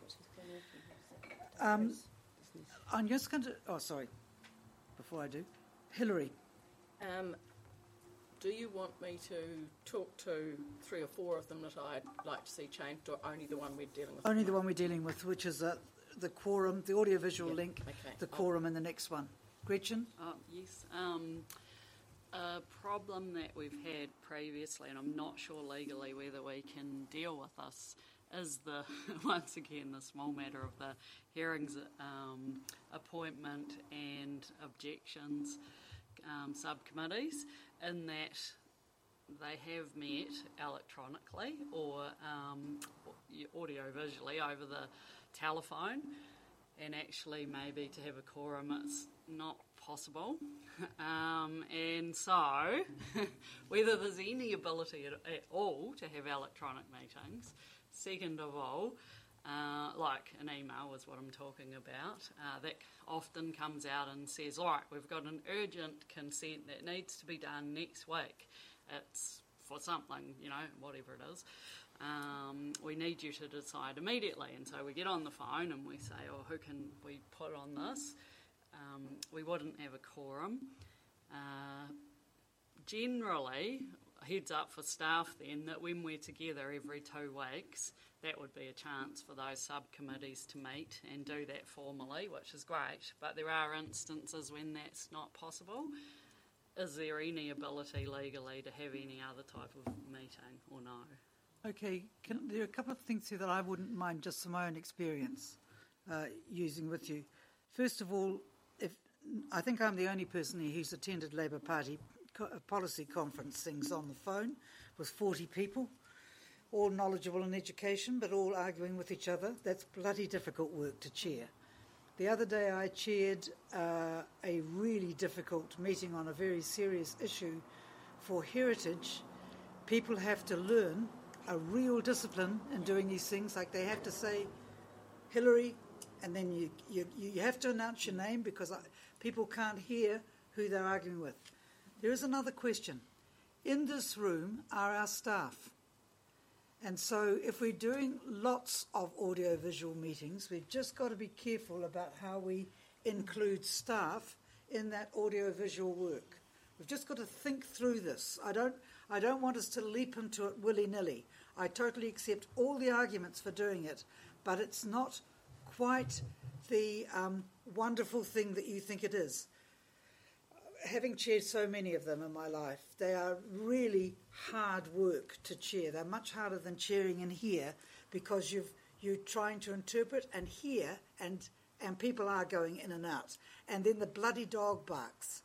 Um, I'm just going to. Oh, sorry. Before I do, Hillary. Um, do you want me to talk to three or four of them that I'd like to see changed, or only the one we're dealing with? Only the one we're dealing with, which is uh, the quorum, the audiovisual Yeah, link, okay. the quorum, and the next one. Gretchen? Oh, yes. Um, a problem that we've had previously, and I'm not sure legally whether we can deal with this, is the, once again, the small matter of the hearings um, appointment and objections um, subcommittees, in that they have met electronically or um, audio-visually over the telephone, and actually maybe to have a quorum it's not possible. Um, and so whether there's any ability at, at all to have electronic meetings. Second of all, uh, like an email is what I'm talking about, uh, that often comes out and says, all right, we've got an urgent consent that needs to be done next week. It's for something, you know, whatever it is. Um, we need you to decide immediately. And so we get on the phone and we say, oh, who can we put on this? Um, we wouldn't have a quorum. Uh, generally, heads up for staff then, that when we're together every two weeks, that would be a chance for those subcommittees to meet and do that formally, which is great. But there are instances when that's not possible. Is there any ability legally to have any other type of meeting, or no? Okay, can, there are a couple of things here that I wouldn't mind, just from my own experience, uh, using with you. First of all, if I think I'm the only person here who's attended Labour Party co- policy conference things on the phone with forty people, all knowledgeable in education, but all arguing with each other. That's bloody difficult work to chair. The other day I chaired uh, a really difficult meeting on a very serious issue for heritage. People have to learn a real discipline in doing these things, like they have to say Hillary, and then you, you, you have to announce your name because I, people can't hear who they're arguing with. There is another question. In this room are our staff. And so if we're doing lots of audio-visual meetings, we've just got to be careful about how we include staff in that audio-visual work. We've just got to think through this. I don't, I don't want us to leap into it willy-nilly. I totally accept all the arguments for doing it, but it's not quite the um, wonderful thing that you think it is. Having chaired so many of them in my life, they are really hard work to chair. They're much harder than chairing in here because you've, you're trying to interpret and hear, and, and people are going in and out. And then the bloody dog barks.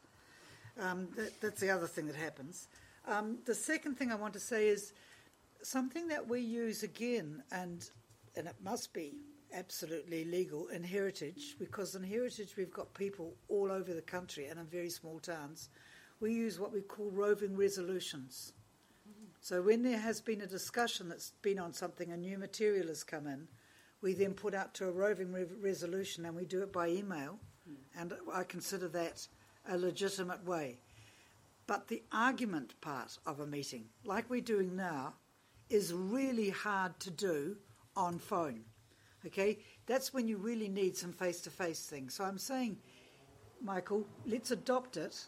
Um, that, that's the other thing that happens. Um, the second thing I want to say is something that we use again, and and it must be absolutely legal in heritage, because in heritage we've got people all over the country and in very small towns. We use what we call roving resolutions. Mm-hmm. So when there has been a discussion that's been on something, a new material has come in, we then put out to a roving re- resolution, and we do it by email, mm. and I consider that a legitimate way. But the argument part of a meeting, like we're doing now, is really hard to do on phone. Okay? That's when you really need some face-to-face things. So I'm saying, Michael, let's adopt it,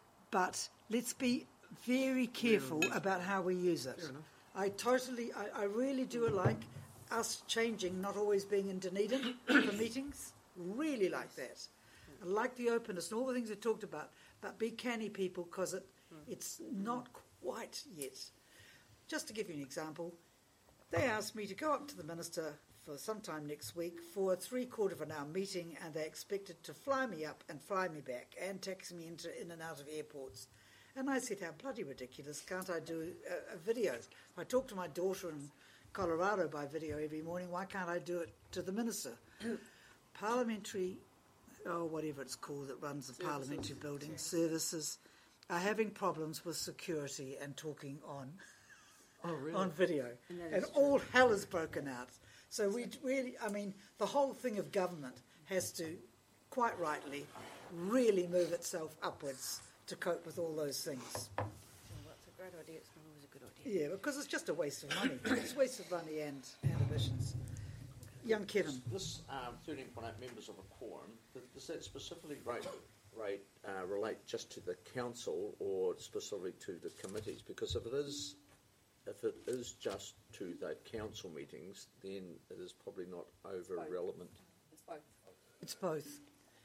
but let's be very careful about how we use it. I totally, I, I really do like us changing, not always being in Dunedin for meetings. Really like that. I like the openness and all the things we talked about, but be canny, people, because it, it's not quite yet. Just to give you an example, they asked me to go up to the Minister for sometime next week for a three-quarter of an hour meeting, and they expected to fly me up and fly me back and taxi me into in and out of airports. And I said, how bloody ridiculous, can't I do a, a video? I talk to my daughter in Colorado by video every morning, why can't I do it to the Minister? Parliamentary, oh, whatever it's called that runs the services. Parliamentary building, services. services, are having problems with security and talking on oh, really? on video. And, and all hell has broken out. So we really, I mean, the whole thing of government has to, quite rightly, really move itself upwards to cope with all those things. Well, that's a great idea. It's not always a good idea. Yeah, because it's just a waste of money. It's a waste of money and, and emissions. Young Kevin. This, this um, thirteen point eight members of a quorum, does that specifically rate, rate, uh, relate just to the council or specifically to the committees? Because if it is, if it is just to the council meetings, then it is probably not over relevant. It's both. It's both.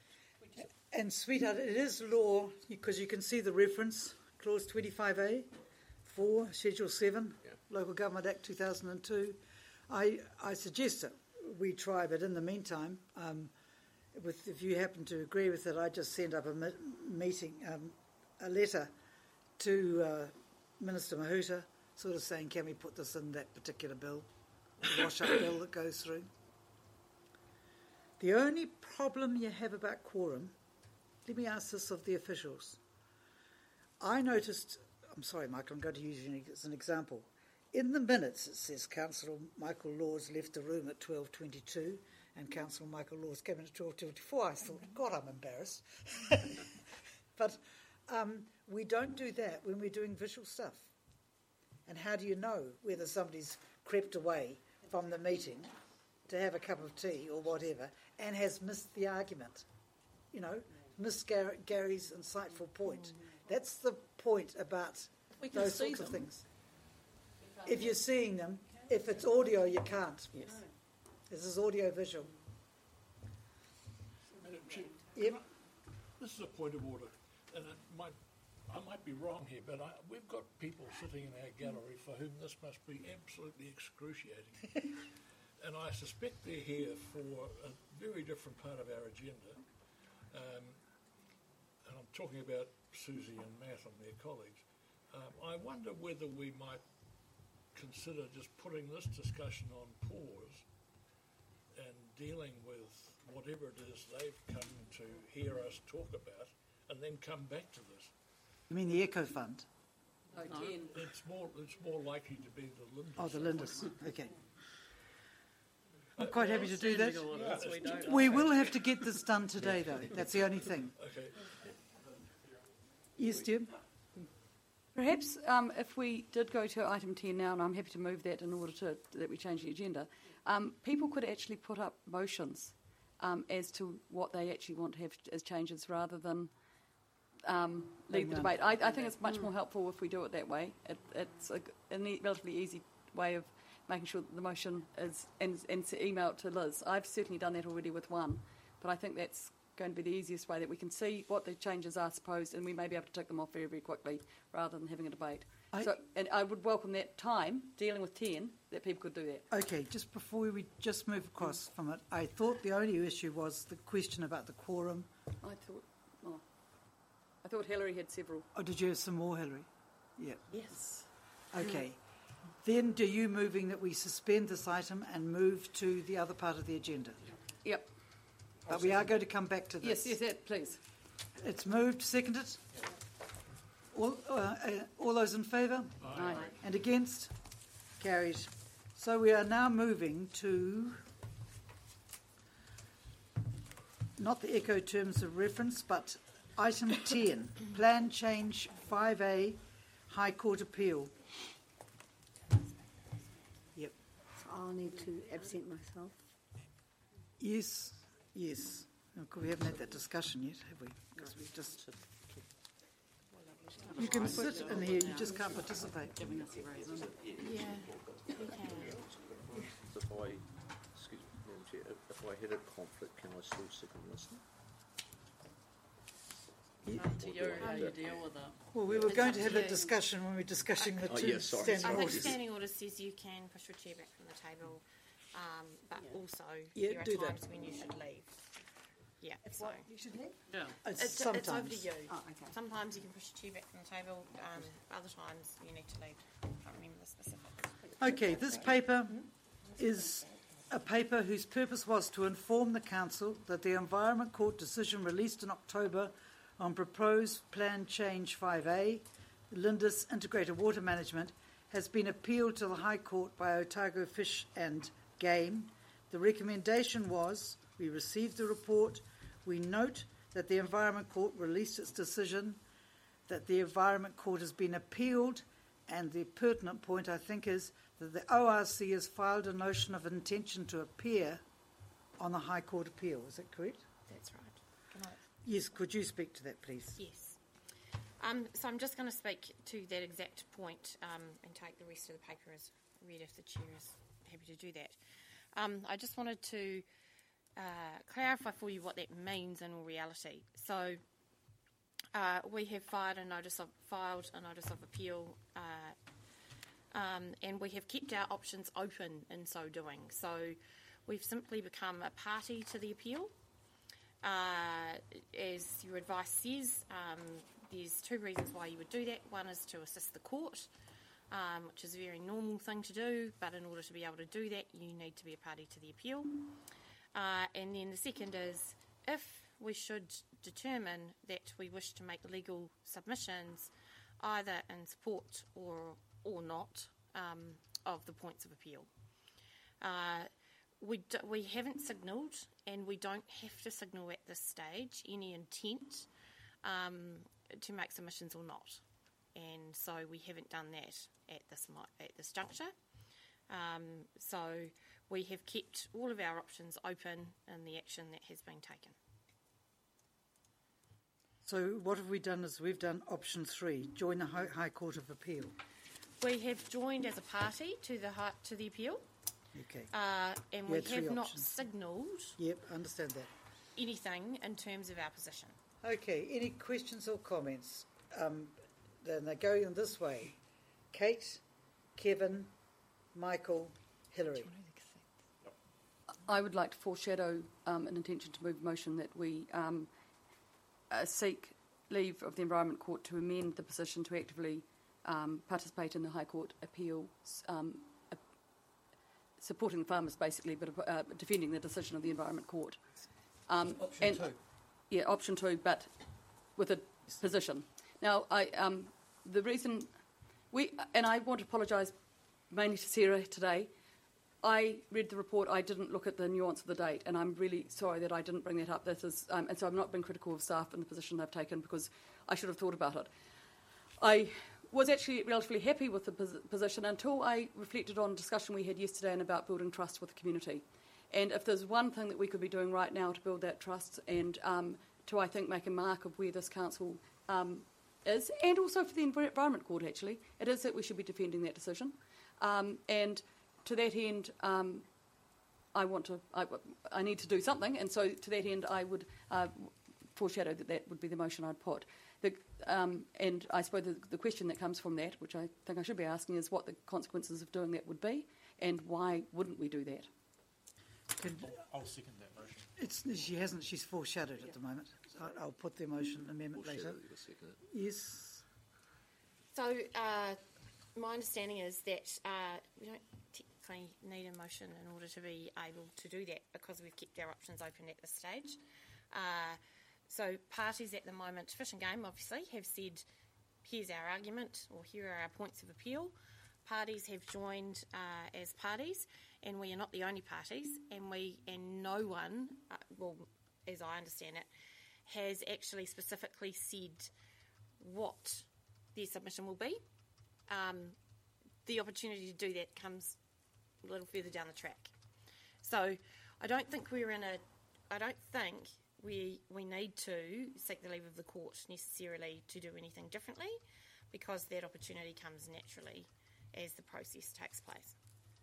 And sweetheart, it is law, because you can see the reference, clause twenty-five A, four, schedule seven, yeah. Local Government Act two thousand two. I, I suggest that we try, but in the meantime, um, with, if you happen to agree with it, I just sent up a mi- meeting, um, a letter to uh, Minister Mahuta, sort of saying, can we put this in that particular bill, the wash-up bill that goes through. The only problem you have about quorum, let me ask this of the officials. I noticed, I'm sorry, Michael, I'm going to use you as an example. In the minutes, it says Councillor Michael Laws left the room at twelve twenty-two and Councillor Michael Laws came in at twelve twenty-four. I thought, God, I'm embarrassed. But um, we don't do that when we're doing visual stuff. And how do you know whether somebody's crept away from the meeting to have a cup of tea or whatever and has missed the argument? You know, missed Gar- Gary's insightful point. That's the point about We can those see sorts of them. things. If you're seeing them, if it's audio, you can't. Yes. This is audio-visual. Madam Chair, Yep. this is a point of order, and it might I might be wrong here, but I, we've got people sitting in our gallery for whom this must be absolutely excruciating. And I suspect they're here for a very different part of our agenda. Um, and I'm talking about Susie and Matt and their colleagues. Um, I wonder whether we might consider just putting this discussion on pause and dealing with whatever it is they've come to hear us talk about, and then come back to this. You mean the Eco Fund? No, ten. It's more, it's more likely to be the Lindis. Oh, the Lindis. Okay. I'm quite happy to do that. Orders, we don't We will have to get this done today, though. That's the only thing. Okay. Yes, Jim? Perhaps um, if we did go to item ten now, and I'm happy to move that in order to that we change the agenda, um, people could actually put up motions um, as to what they actually want to have as changes rather than um, leave the debate. I, I think it's much more helpful if we do it that way. It, it's a, a ne- relatively easy way of making sure that the motion is, and, and to email it to Liz. I've certainly done that already with one, but I think that's going to be the easiest way that we can see what the changes are supposed, and we may be able to tick them off very, very quickly rather than having a debate. I, so, and I would welcome that time, dealing with ten, that people could do that. Okay, just before we just move across from it, I thought the only issue was the question about the quorum. I thought, oh, I thought Hillary had several. Oh, did you have some more, Hillary? Yeah. Yes. Okay. Then do you moving that we suspend this item and move to the other part of the agenda? Yep. But we are going to come back to this. Yes, yes, that, please. It's moved, seconded. All, uh, uh, all those in favour? Aye. And against? Carried. So we are now moving to not the echo terms of reference, but item ten, Plan Change five A, High Court Appeal. Yep. So I'll need to absent myself. Yes, yes. Oh, we haven't had that discussion yet, have we? Because we just... You can sit in here, you just can't participate. Giving us a reason. Yeah, we can. If I, excuse me, Madam Chair, if, if I had a conflict, can I still second listen? Up to you how you deal with it. Well, we were It's going up to to have you. that discussion when we're discussing the Oh, two yes, sorry, standing I think orders. standing order says you can push your chair back from the table, um, but also Yeah, there are do that. times when you should leave. Yeah, so You should leave? Yeah. It's, it's, sometimes. it's over to you. Oh, okay. Sometimes you can push your chair back from the table, um, other times you need to leave. I can't remember the specifics. Okay, this paper is a paper whose purpose was to inform the Council that the Environment Court decision released in October on proposed Plan Change five A, Lindis Integrated Water Management, has been appealed to the High Court by Otago Fish and Game. The recommendation was, we received the report, we note that the Environment Court released its decision, that the Environment Court has been appealed, and the pertinent point, I think, is that the O R C has filed a notion of intention to appear on the High Court appeal. Is that correct? That's right. Can I? Yes, could you speak to that, please? Yes. Um, so I'm just going to speak to that exact point um, and take the rest of the paper as read if the chair is happy to do that. Um, I just wanted to uh, clarify for you what that means in all reality. So uh, we have filed a notice of filed a notice of appeal, uh, um, and we have kept our options open in so doing. So we've simply become a party to the appeal. Uh, as your advice says, um, there's two reasons why you would do that. One is to assist the court, um, which is a very normal thing to do, but in order to be able to do that, you need to be a party to the appeal. Uh, and then the second is, if we should determine that we wish to make legal submissions, either in support or or not um, of the points of appeal. Uh, We, do, we haven't signalled, and we don't have to signal at this stage any intent um, to make submissions or not, and so we haven't done that at this at this juncture. Um, so we have kept all of our options open in the action that has been taken. So what have we done is we've done option three, join the High, High Court of Appeal. We have joined as a party to the hi- to the appeal. Okay. Uh, and You we had three have not options. signalled Yep, I understand that. anything in terms of our position. Okay, any questions or comments? um, then they're going in this way. Kate, Kevin, Michael, Hillary. I would like to foreshadow um, an intention to move a motion that we um, uh, seek leave of the Environment Court to amend the position to actively um, participate in the High Court appeal, um, uh, supporting the farmers basically, but uh, defending the decision of the Environment Court. Um, Option and, two. Yeah, option two, but with a position. Now, I, um, the reason we, and I want to apologise mainly to Sarah today. I read the report. I didn't look at the nuance of the date, and I'm really sorry that I didn't bring that up. This is, um, and so I'm not being critical of staff and the position they've taken because I should have thought about it. I was actually relatively happy with the pos- position until I reflected on a discussion we had yesterday and about building trust with the community. And if there's one thing that we could be doing right now to build that trust and um, to, I think, make a mark of where this council um, is, and also for the Environment Court, actually, it is that we should be defending that decision. Um, and to that end, um, I want to. I, I need to do something, and so to that end, I would uh, foreshadow that that would be the motion I'd put. The, um, and I suppose the, the question that comes from that, which I think I should be asking, is what the consequences of doing that would be, and why wouldn't we do that? Could, I'll second that motion. It's, she hasn't. She's foreshadowed at the moment. So I'll put the motion amendment later. Yes. So uh, my understanding is that uh, we don't technically need a motion in order to be able to do that because we've kept our options open at this stage. Uh, so parties at the moment, Fish and Game obviously, have said, here's our argument or here are our points of appeal. Parties have joined uh, as parties, and we are not the only parties, and we and no one, uh, well, as I understand it, has actually specifically said what their submission will be. Um, the opportunity to do that comes a little further down the track. So I don't think we're in a, I don't think we we need to seek the leave of the court necessarily to do anything differently, because that opportunity comes naturally as the process takes place.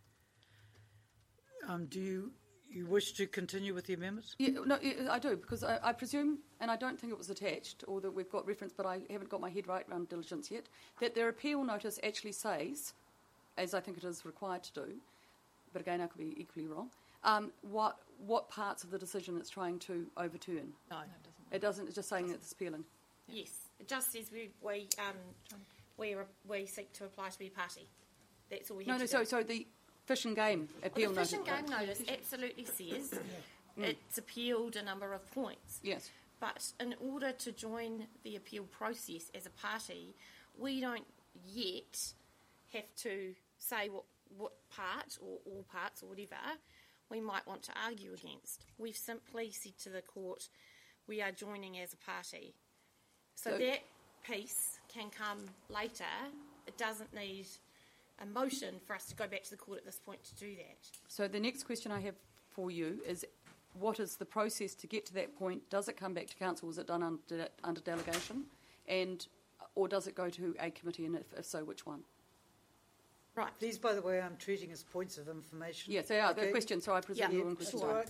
Um, do you you wish to continue with the amendments? Yeah, no, yeah, I do, because I, I presume, and I don't think it was attached, or that we've got reference, but I haven't got my head right around diligence yet, that their appeal notice actually says, as I think it is required to do, but again, I could be equally wrong, um, what what parts of the decision it's trying to overturn. No, it doesn't. It's just saying that it's appealing. Yes, it just says we we um, we re- we seek to apply to be a party. That's all we have No, to no. do. So, so the Fish and Game appeal well, the notice. Fish and Game notice absolutely says it's appealed a number of points. Yes. But in order to join the appeal process as a party, we don't yet have to say what, what part or all parts or whatever we might want to argue against. We've simply said to the court, we are joining as a party. So, So- that piece can come later. It doesn't need a motion for us to go back to the court at this point to do that. So the next question I have for you is, what is the process to get to that point? Does it come back to council? Is it done under, under delegation, and or does it go to a committee? And if, if so, which one? Right. These, by the way, I'm treating as points of information. Yes, they are. Okay? They're questions, so I presume Yeah, you're in that's question all time. right.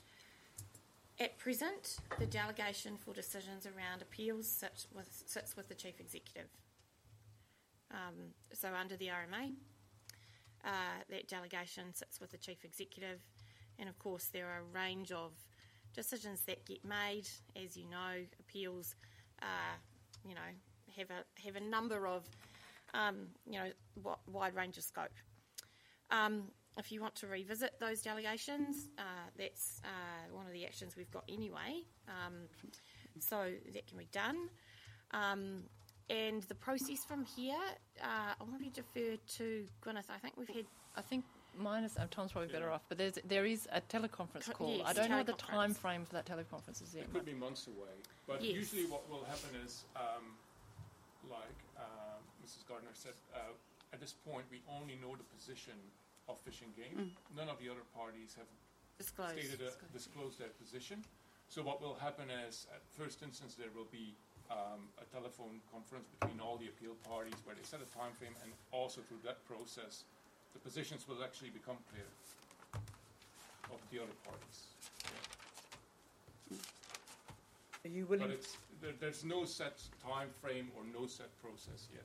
At present, the delegation for decisions around appeals sits with, sits with the Chief Executive. Um, so under the R M A, uh, that delegation sits with the Chief Executive, and of course there are a range of decisions that get made. As you know, appeals, uh, you know, have a have a number of, um, you know, w- wide range of scope. Um, if you want to revisit those delegations, uh, that's uh, one of the actions we've got anyway. Um, so that can be done. Um, and the process from here, uh, I want to defer to Gwyneth. I think we've had... I think mine is, uh, Tom's probably better off, but there's, there is a teleconference Co- call. yes, I don't know what the teleconference. time frame for that teleconference is yet. It could be months away, but Yes. usually what will happen is, um, like uh, Missus Gardner said, uh, at this point we only know the position of Fish and Game. Mm. None of the other parties have Disclosed. stated a, disclosed their position. So what will happen is, at first instance, there will be um, a telephone conference between all the appeal parties where they set a time frame, and also through that process, the positions will actually become clear of the other parties. Are you willing? But it's, there, there's no set time frame or no set process yet.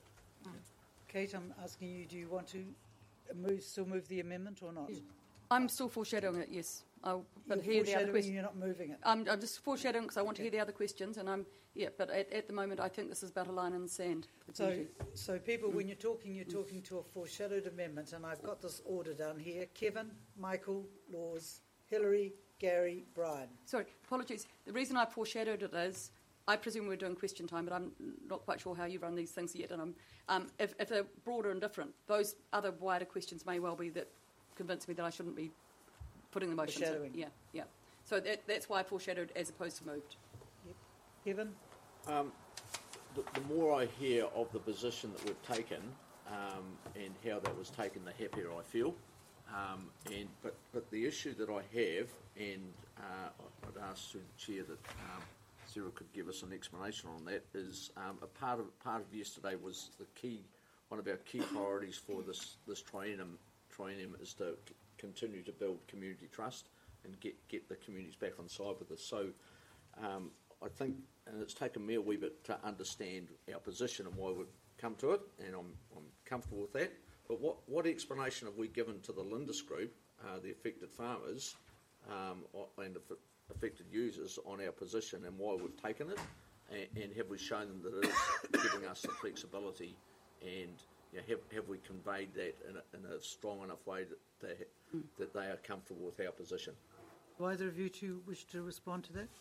Kate, I'm asking you, do you want to move, still move the amendment or not? I'm still foreshadowing it, yes. I'll, but You're hear the other foreshadowing, questions. you're not moving it. I'm, I'm just foreshadowing because I want to hear the other questions, and I'm yeah. But at, at the moment, I think this is about a line in the sand. So, potentially. so people, when you're talking, you're talking to a foreshadowed amendment, and I've got this order down here: Kevin, Michael, Laws, Hillary, Gary, Brian. Sorry, apologies. The reason I foreshadowed it is I presume we're doing question time, but I'm not quite sure how you run these things yet. And I'm, um, if, if they're broader and different, those other wider questions may well be that convince me that I shouldn't be putting the motion. Foreshadowing. Yeah, yeah. So that, that's why I foreshadowed as opposed to moved. Yep. Kevin? Um, the, the more I hear of the position that we've taken um, and how that was taken, the happier I feel. Um, and but, but the issue that I have, and uh, I'd ask through the chair that um, Sarah could give us an explanation on that, is um, a part of part of yesterday was the key, one of our key priorities for this this triennium, triennium is to c- continue to build community trust and get, get the communities back on side with us. So um, I think, and it's taken me a wee bit to understand our position and why we've come to it, and I'm, I'm comfortable with that. But what, what explanation have we given to the Lindis Group, uh, the affected farmers um, and aff- affected users on our position and why we've taken it? And, and have we shown them that it is giving us the flexibility, and you know, have, have we conveyed that in a, in a strong enough way that they, mm. that they are comfortable with our position? Do either of you two wish to respond to that?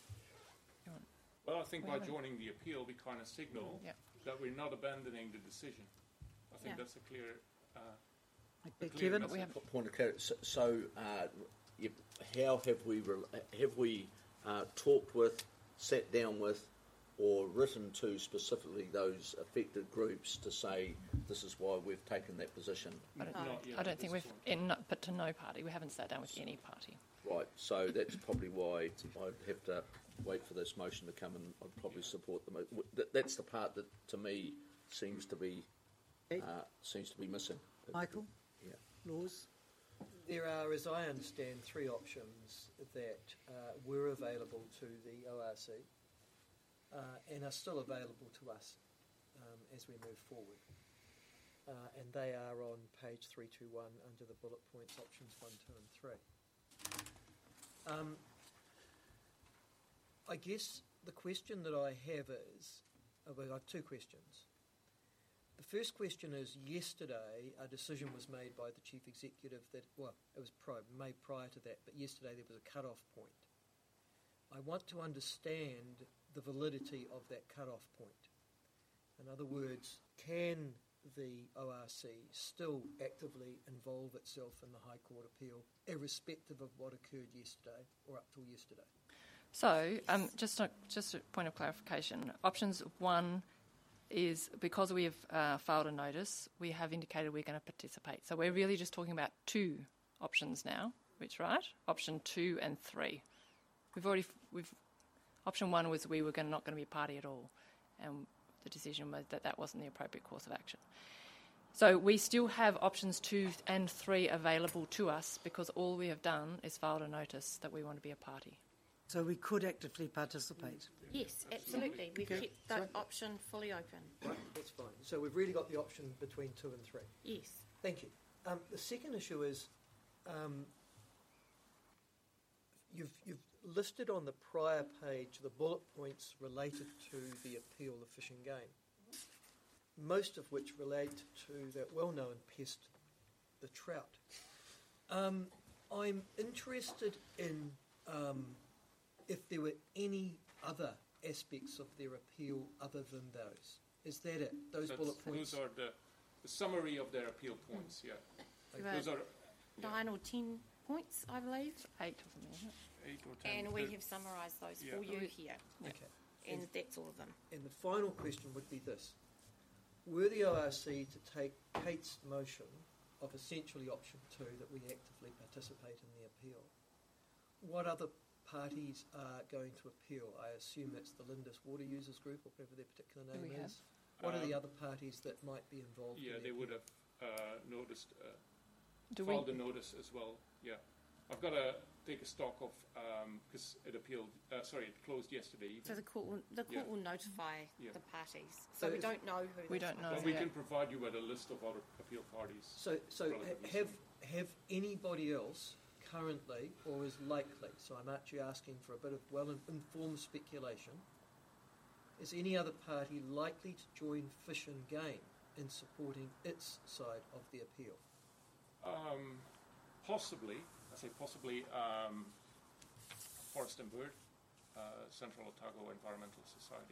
Well, I think by joining the appeal, we kind of signal Yep. that we're not abandoning the decision. I think Yeah. that's a clear. Uh, Okay, a clear Kevin? message. We have- Point of clarity. So, so uh, you, how have we re- have we uh, talked with, sat down with, or written to specifically those affected groups to say this is why we've taken that position? I don't, Not yet I at don't think this we've, point. in, no- but to no party. We haven't sat down with any party. Right. So that's probably why I'd have to wait for this motion to come, and I'd probably support the motion. That's the part that to me seems to be uh, seems to be missing. Michael? Yeah. Laws? There are, as I understand, three options that uh, were available to the O R C uh, and are still available to us um, as we move forward. Uh, and they are on page three two one under the bullet points, options one, two and three. Um, I guess the question that I have is, oh, well, I have two questions. The first question is, yesterday a decision was made by the Chief Executive that, well, it was pri- made prior to that, but yesterday there was a cut-off point. I want to understand the validity of that cut-off point. In other words, can the O R C still actively involve itself in the High Court appeal, irrespective of what occurred yesterday or up till yesterday? So, um, just a, just a point of clarification. Options one is because we have uh, filed a notice, we have indicated we're going to participate. So we're really just talking about two options now, which right? Option two and three. We've already we've option one was we were going, not going to be a party at all, and the decision was that that wasn't the appropriate course of action. So we still have options two and three available to us because all we have done is filed a notice that we want to be a party. So we could actively participate. Yes, absolutely. We've Okay. kept that option fully open. Right, that's fine. So we've really got the option between two and three. Yes. Thank you. Um, the second issue is um, you've, you've listed on the prior page the bullet points related to the appeal of Fish and Game, most of which relate to that well-known pest, the trout. Um, I'm interested in um, if there were any other aspects of their appeal other than those. Is that it? Those That's- bullet points? Those are the, the summary of their appeal points, yeah. About Those are yeah, Nine or ten points, I believe. Eight of them, isn't it? eight or ten. And we The- have summarised those Yeah. for you here. Okay. And that's all of them. And the final question would be this. Were the O R C to take Kate's motion of essentially option two, that we actively participate in the appeal, what other parties are going to appeal? I assume that's the Lindis Water Users Group or whatever their particular Do name we have? is. What are the Um, other parties that might be involved? Yeah, in they the would appeal? have uh, noticed, uh, Do filed we? the notice as well, yeah. I've got a, take a stock of, because it appealed, uh, sorry, it closed yesterday evening. So the court will, the court Yeah. will notify Yeah. the parties. So So we if- don't know who. We this don't is. know. But we Yeah. can provide you with a list of other appeal parties. So, so ha- relatively have soon. have anybody else currently, or is likely? So I'm actually asking for a bit of well-informed speculation. Is any other party likely to join Fish and Game in supporting its side of the appeal? Um, possibly, I say possibly, um, Forest and Bird, uh, Central Otago Environmental Society.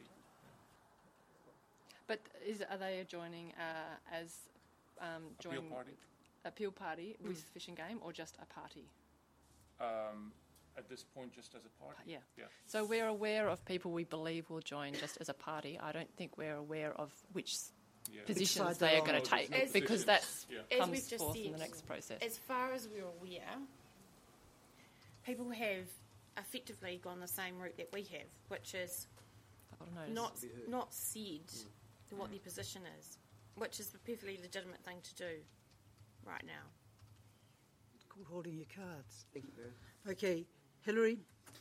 But is are they joining uh, as um, Appeal joining party. appeal party with Fish and Game, or just a party? Um, at this point, just as a party. Yeah. Yeah. So we're aware of people we believe will join just as a party. I don't think we're aware of which Yeah. positions Which side they they're are going on. to No, there's take, no because positions. that's Yeah. As comes we've just forth in the said, next process. As far as we're aware, people have effectively gone the same route that we have, which is I'll notice. not Be heard. not said what their position is, which is a perfectly legitimate thing to do right now. It's called holding your cards. Thank you, Barry. Okay, Hillary.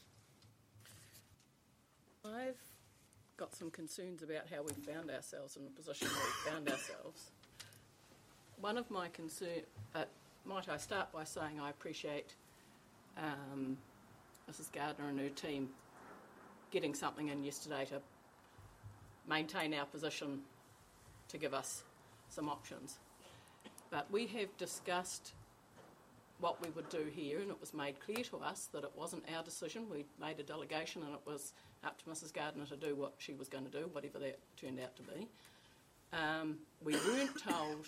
I've got some concerns about how we found ourselves in the position we found ourselves. One of my concerns, uh, might I start by saying I appreciate um, Missus Gardner and her team getting something in yesterday to maintain our position, to give us some options. But we have discussed what we would do here, and it was made clear to us that it wasn't our decision. We made a delegation, and it was up to Missus Gardner to do what she was going to do, whatever that turned out to be. Um, we weren't told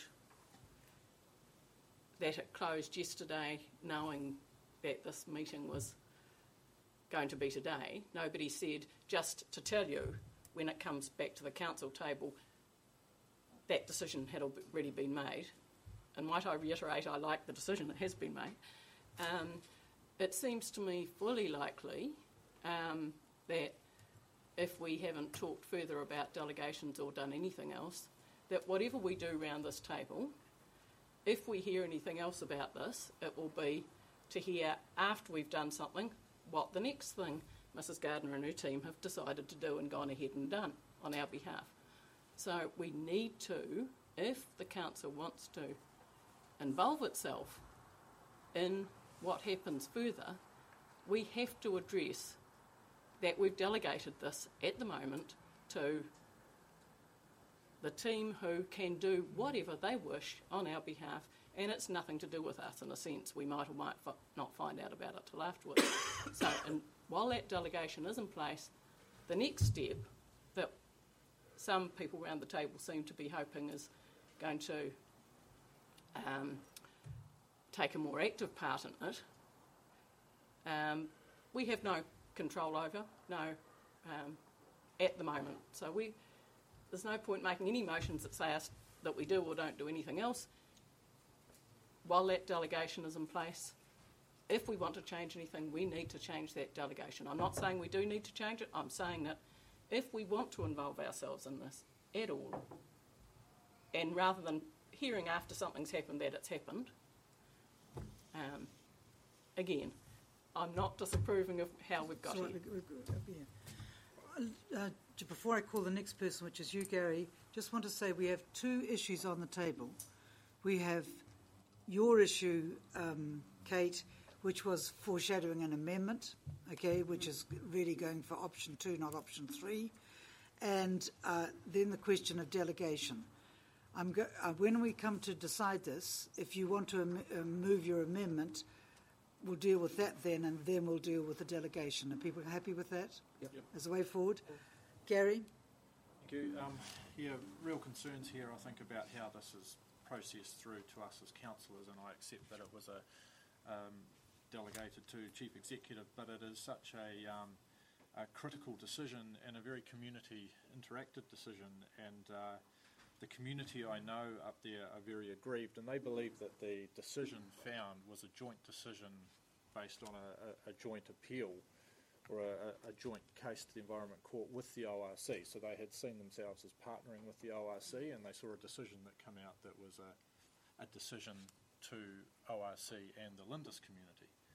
that it closed yesterday, knowing that this meeting was going to be today. Nobody said, just to tell you, when it comes back to the council table, that decision had already been made. And might I reiterate, I like the decision that has been made. Um, it seems to me fully likely um, that if we haven't talked further about delegations or done anything else, that whatever we do round this table, if we hear anything else about this, it will be to hear, after we've done something, what the next thing Missus Gardner and her team have decided to do and gone ahead and done on our behalf. So we need to, if the council wants to involve itself in what happens further, we have to address that we've delegated this at the moment to the team who can do whatever they wish on our behalf, and it's nothing to do with us in a sense. We might or might f- not find out about it till afterwards. So, and while that delegation is in place, the next step that some people around the table seem to be hoping is going to um, take a more active part in it, um, we have no control over, no, um, at the moment. So we, there's no point making any motions that say us that we do or don't do anything else. While that delegation is in place, if we want to change anything, we need to change that delegation. I'm not saying we do need to change it. I'm saying that if we want to involve ourselves in this at all, and rather than hearing after something's happened that it's happened, um, again, I'm not disapproving of how we've got So, here. we- we- yeah. Uh, j- before I call the next person, which is you, Gary, just want to say we have two issues on the table. We have your issue, um, Kate, which was foreshadowing an amendment, okay, which is really going for option two, not option three, and uh, then the question of delegation. I'm go- uh, when we come to decide this, if you want to am- uh, move your amendment, we'll deal with that then, and then we'll deal with the delegation. Are people happy with that? Yep. Yep. As a way forward? Gary? Thank you. Um, yeah, real concerns here, I think, about how this is processed through to us as councillors, and I accept that it was a um, delegated to Chief Executive, but it is such a, um, a critical decision and a very community interacted decision, and uh, the community I know up there are very aggrieved, and they believe that the decision found was a joint decision based on a, a, a joint appeal or a, a joint case to the Environment Court with the O R C. So they had seen themselves as partnering with the O R C, and they saw a decision that came out that was a, a decision to O R C and the Lindis community.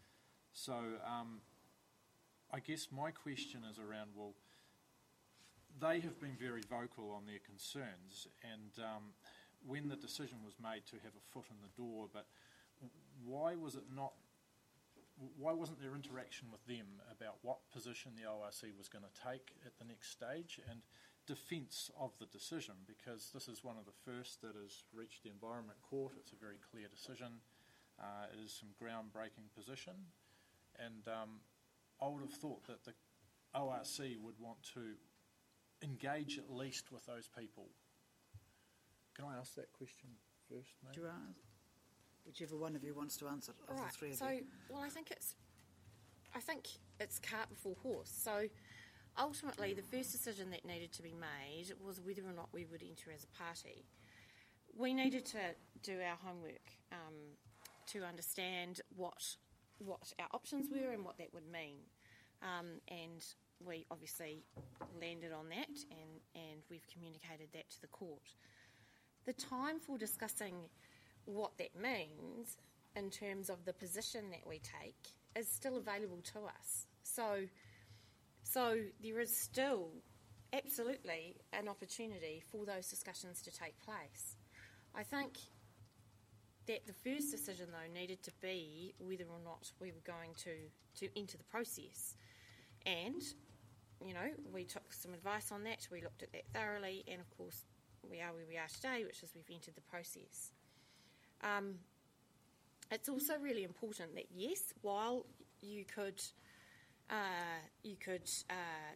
So um, I guess my question is around, well, they have been very vocal on their concerns, and um, when the decision was made to have a foot in the door, but why was it not, why wasn't there interaction with them about what position the O R C was going to take at the next stage and defence of the decision? Because this is one of the first that has reached the Environment Court. It's a very clear decision. Uh, it is some groundbreaking position, and um, I would have thought that the O R C would want to engage at least with those people. Can I ask that question first, maybe? Do you want, whichever one of you wants to answer, of Right. the three of So, you. well, I think it's, I think it's cart before horse. So, ultimately, the first decision that needed to be made was whether or not we would enter as a party. We needed to do our homework um, to understand what what our options were and what that would mean, um, and we obviously landed on that, and, and we've communicated that to the court. The time for discussing what that means in terms of the position that we take is still available to us. So, so there is still absolutely an opportunity for those discussions to take place. I think that the first decision, though, needed to be whether or not we were going to, to enter the process. And, you know, we took some advice on that, we looked at that thoroughly, and of course we are where we are today, which is we've entered the process. Um, it's also really important that, yes, while you could uh, you could uh,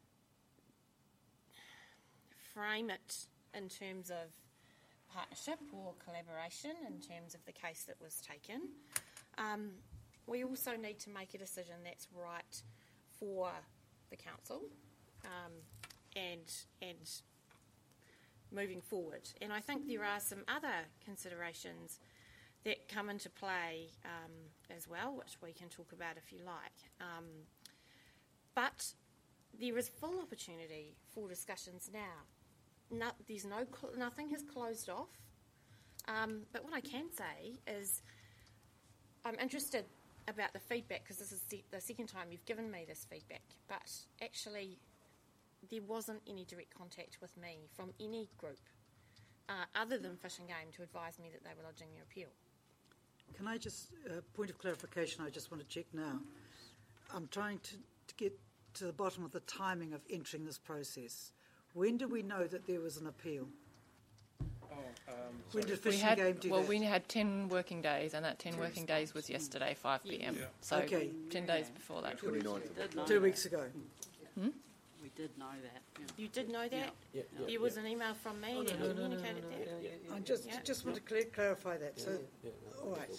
frame it in terms of partnership or collaboration in terms of the case that was taken, um, we also need to make a decision that's right for the council um, and and moving forward. And I think there are some other considerations that come into play um, as well, which we can talk about if you like. Um, but there is full opportunity for discussions now. No, there's no, nothing has closed off. Um, but what I can say is I'm interested about the feedback, because this is the second time you've given me this feedback, but actually there wasn't any direct contact with me from any group uh, other than Fish and Game to advise me that they were lodging their appeal. Can I just, uh, point of clarification, I just want to check now. I'm trying to, to get to the bottom of the timing of entering this process. When did we know that there was an appeal? Oh, um, when did we Fish had, and Game do well, that? we had ten working days, and that ten working days was yesterday, five p m. Yeah. So Okay. ten days before that. Two weeks ago. Hmm? We did know that. Yeah. You did know that? Yeah, yeah, there yeah. was an email from me Oh, that no, no, no, communicated no, no, that? no, yeah, yeah, I just, Yeah. just want to clear, clarify that. So, all right.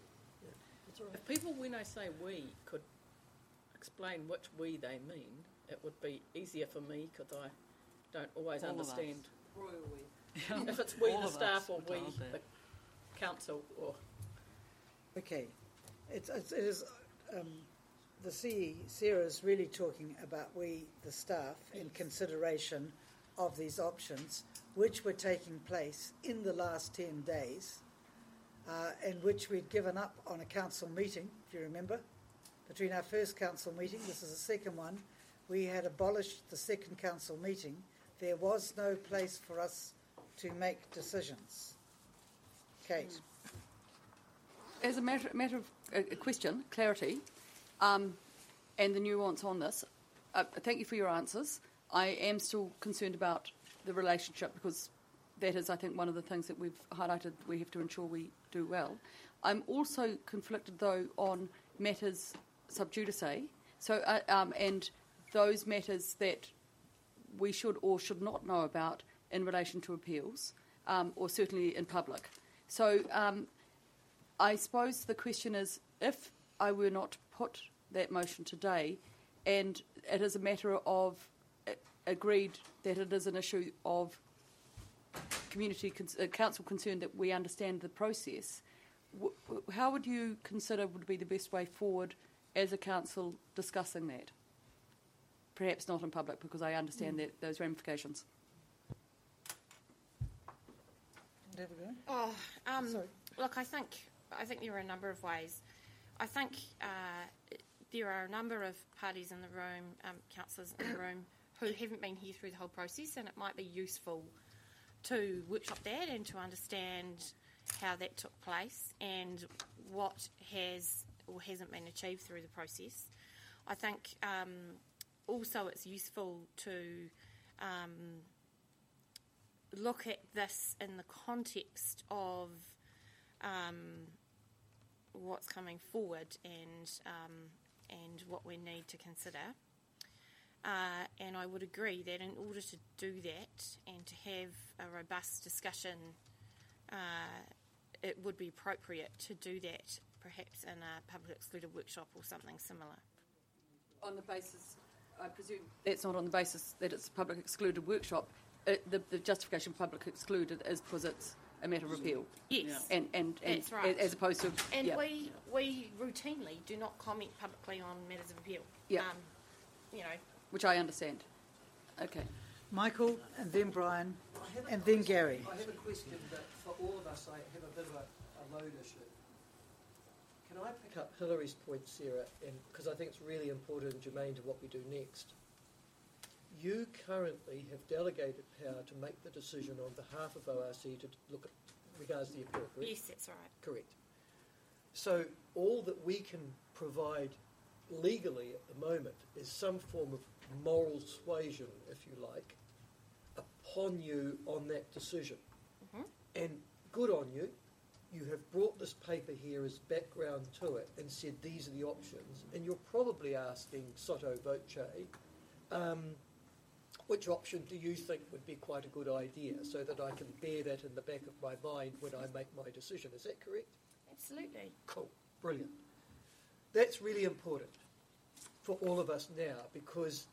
If people, when I say we, could explain which we they mean, it would be easier for me because I don't always All of us. understand. Royal we. If it's we, All the of staff, us or were we, told that. the council, or... Okay. It's, it's, it is, um, the C E, Sarah is really talking about we, the staff, in consideration of these options, which were taking place in the last ten days, uh, and which we'd given up on a council meeting, if you remember. Between our first council meeting, this is the second one, we had abolished the second council meeting. There was no place for us to make decisions. Kate. As a matter, matter of a uh, question, clarity, um, and the nuance on this, uh, thank you for your answers. I am still concerned about the relationship because that is, I think, one of the things that we've highlighted we have to ensure we do well. I'm also conflicted, though, on matters sub judice, so, uh, um, and those matters that we should or should not know about in relation to appeals, um, or certainly in public. So um, I suppose the question is, if I were not to put that motion today, and it is a matter of uh, agreed that it is an issue of community con- uh, council concern that we understand the process, w- w- how would you consider would be the best way forward as a council discussing that? Perhaps not in public, because I understand mm. that those ramifications. Have a go? Oh, um, look, I think I think there are a number of ways. I think uh, there are a number of parties in the room, um, councillors in the room, who haven't been here through the whole process, and it might be useful to workshop that and to understand how that took place and what has or hasn't been achieved through the process. I think um, also it's useful to um, look at this in the context of um, what's coming forward and um, and what we need to consider. Uh, and I would agree that in order to do that and to have a robust discussion, uh, it would be appropriate to do that perhaps in a public excluded workshop or something similar. On the basis, I presume that's not on the basis that it's a public excluded workshop. It, the, the justification for public excluded is because it's a matter of appeal. Yes. And, and, and That's right. as opposed to... And yeah. we we routinely do not comment publicly on matters of appeal. Yeah. Um, you know. Which I understand. Okay. Michael, and then Brian, and then Gary. I have a question that for all of us I have a bit of a, a load issue. Can I pick up Hillary's point, Sarah, because I think it's really important and germane to what we do next. You currently have delegated power to make the decision on behalf of O R C to look at regards to the appeal, correct? Yes, that's right. Correct. So all that we can provide legally at the moment is some form of moral suasion, if you like, upon you on that decision. Mm-hmm. And good on you. You have brought this paper here as background to it and said these are the options. And you're probably asking sotto voce, um, which option do you think would be quite a good idea so that I can bear that in the back of my mind when I make my decision. Is that correct? Absolutely. Cool. Brilliant. That's really important for all of us now because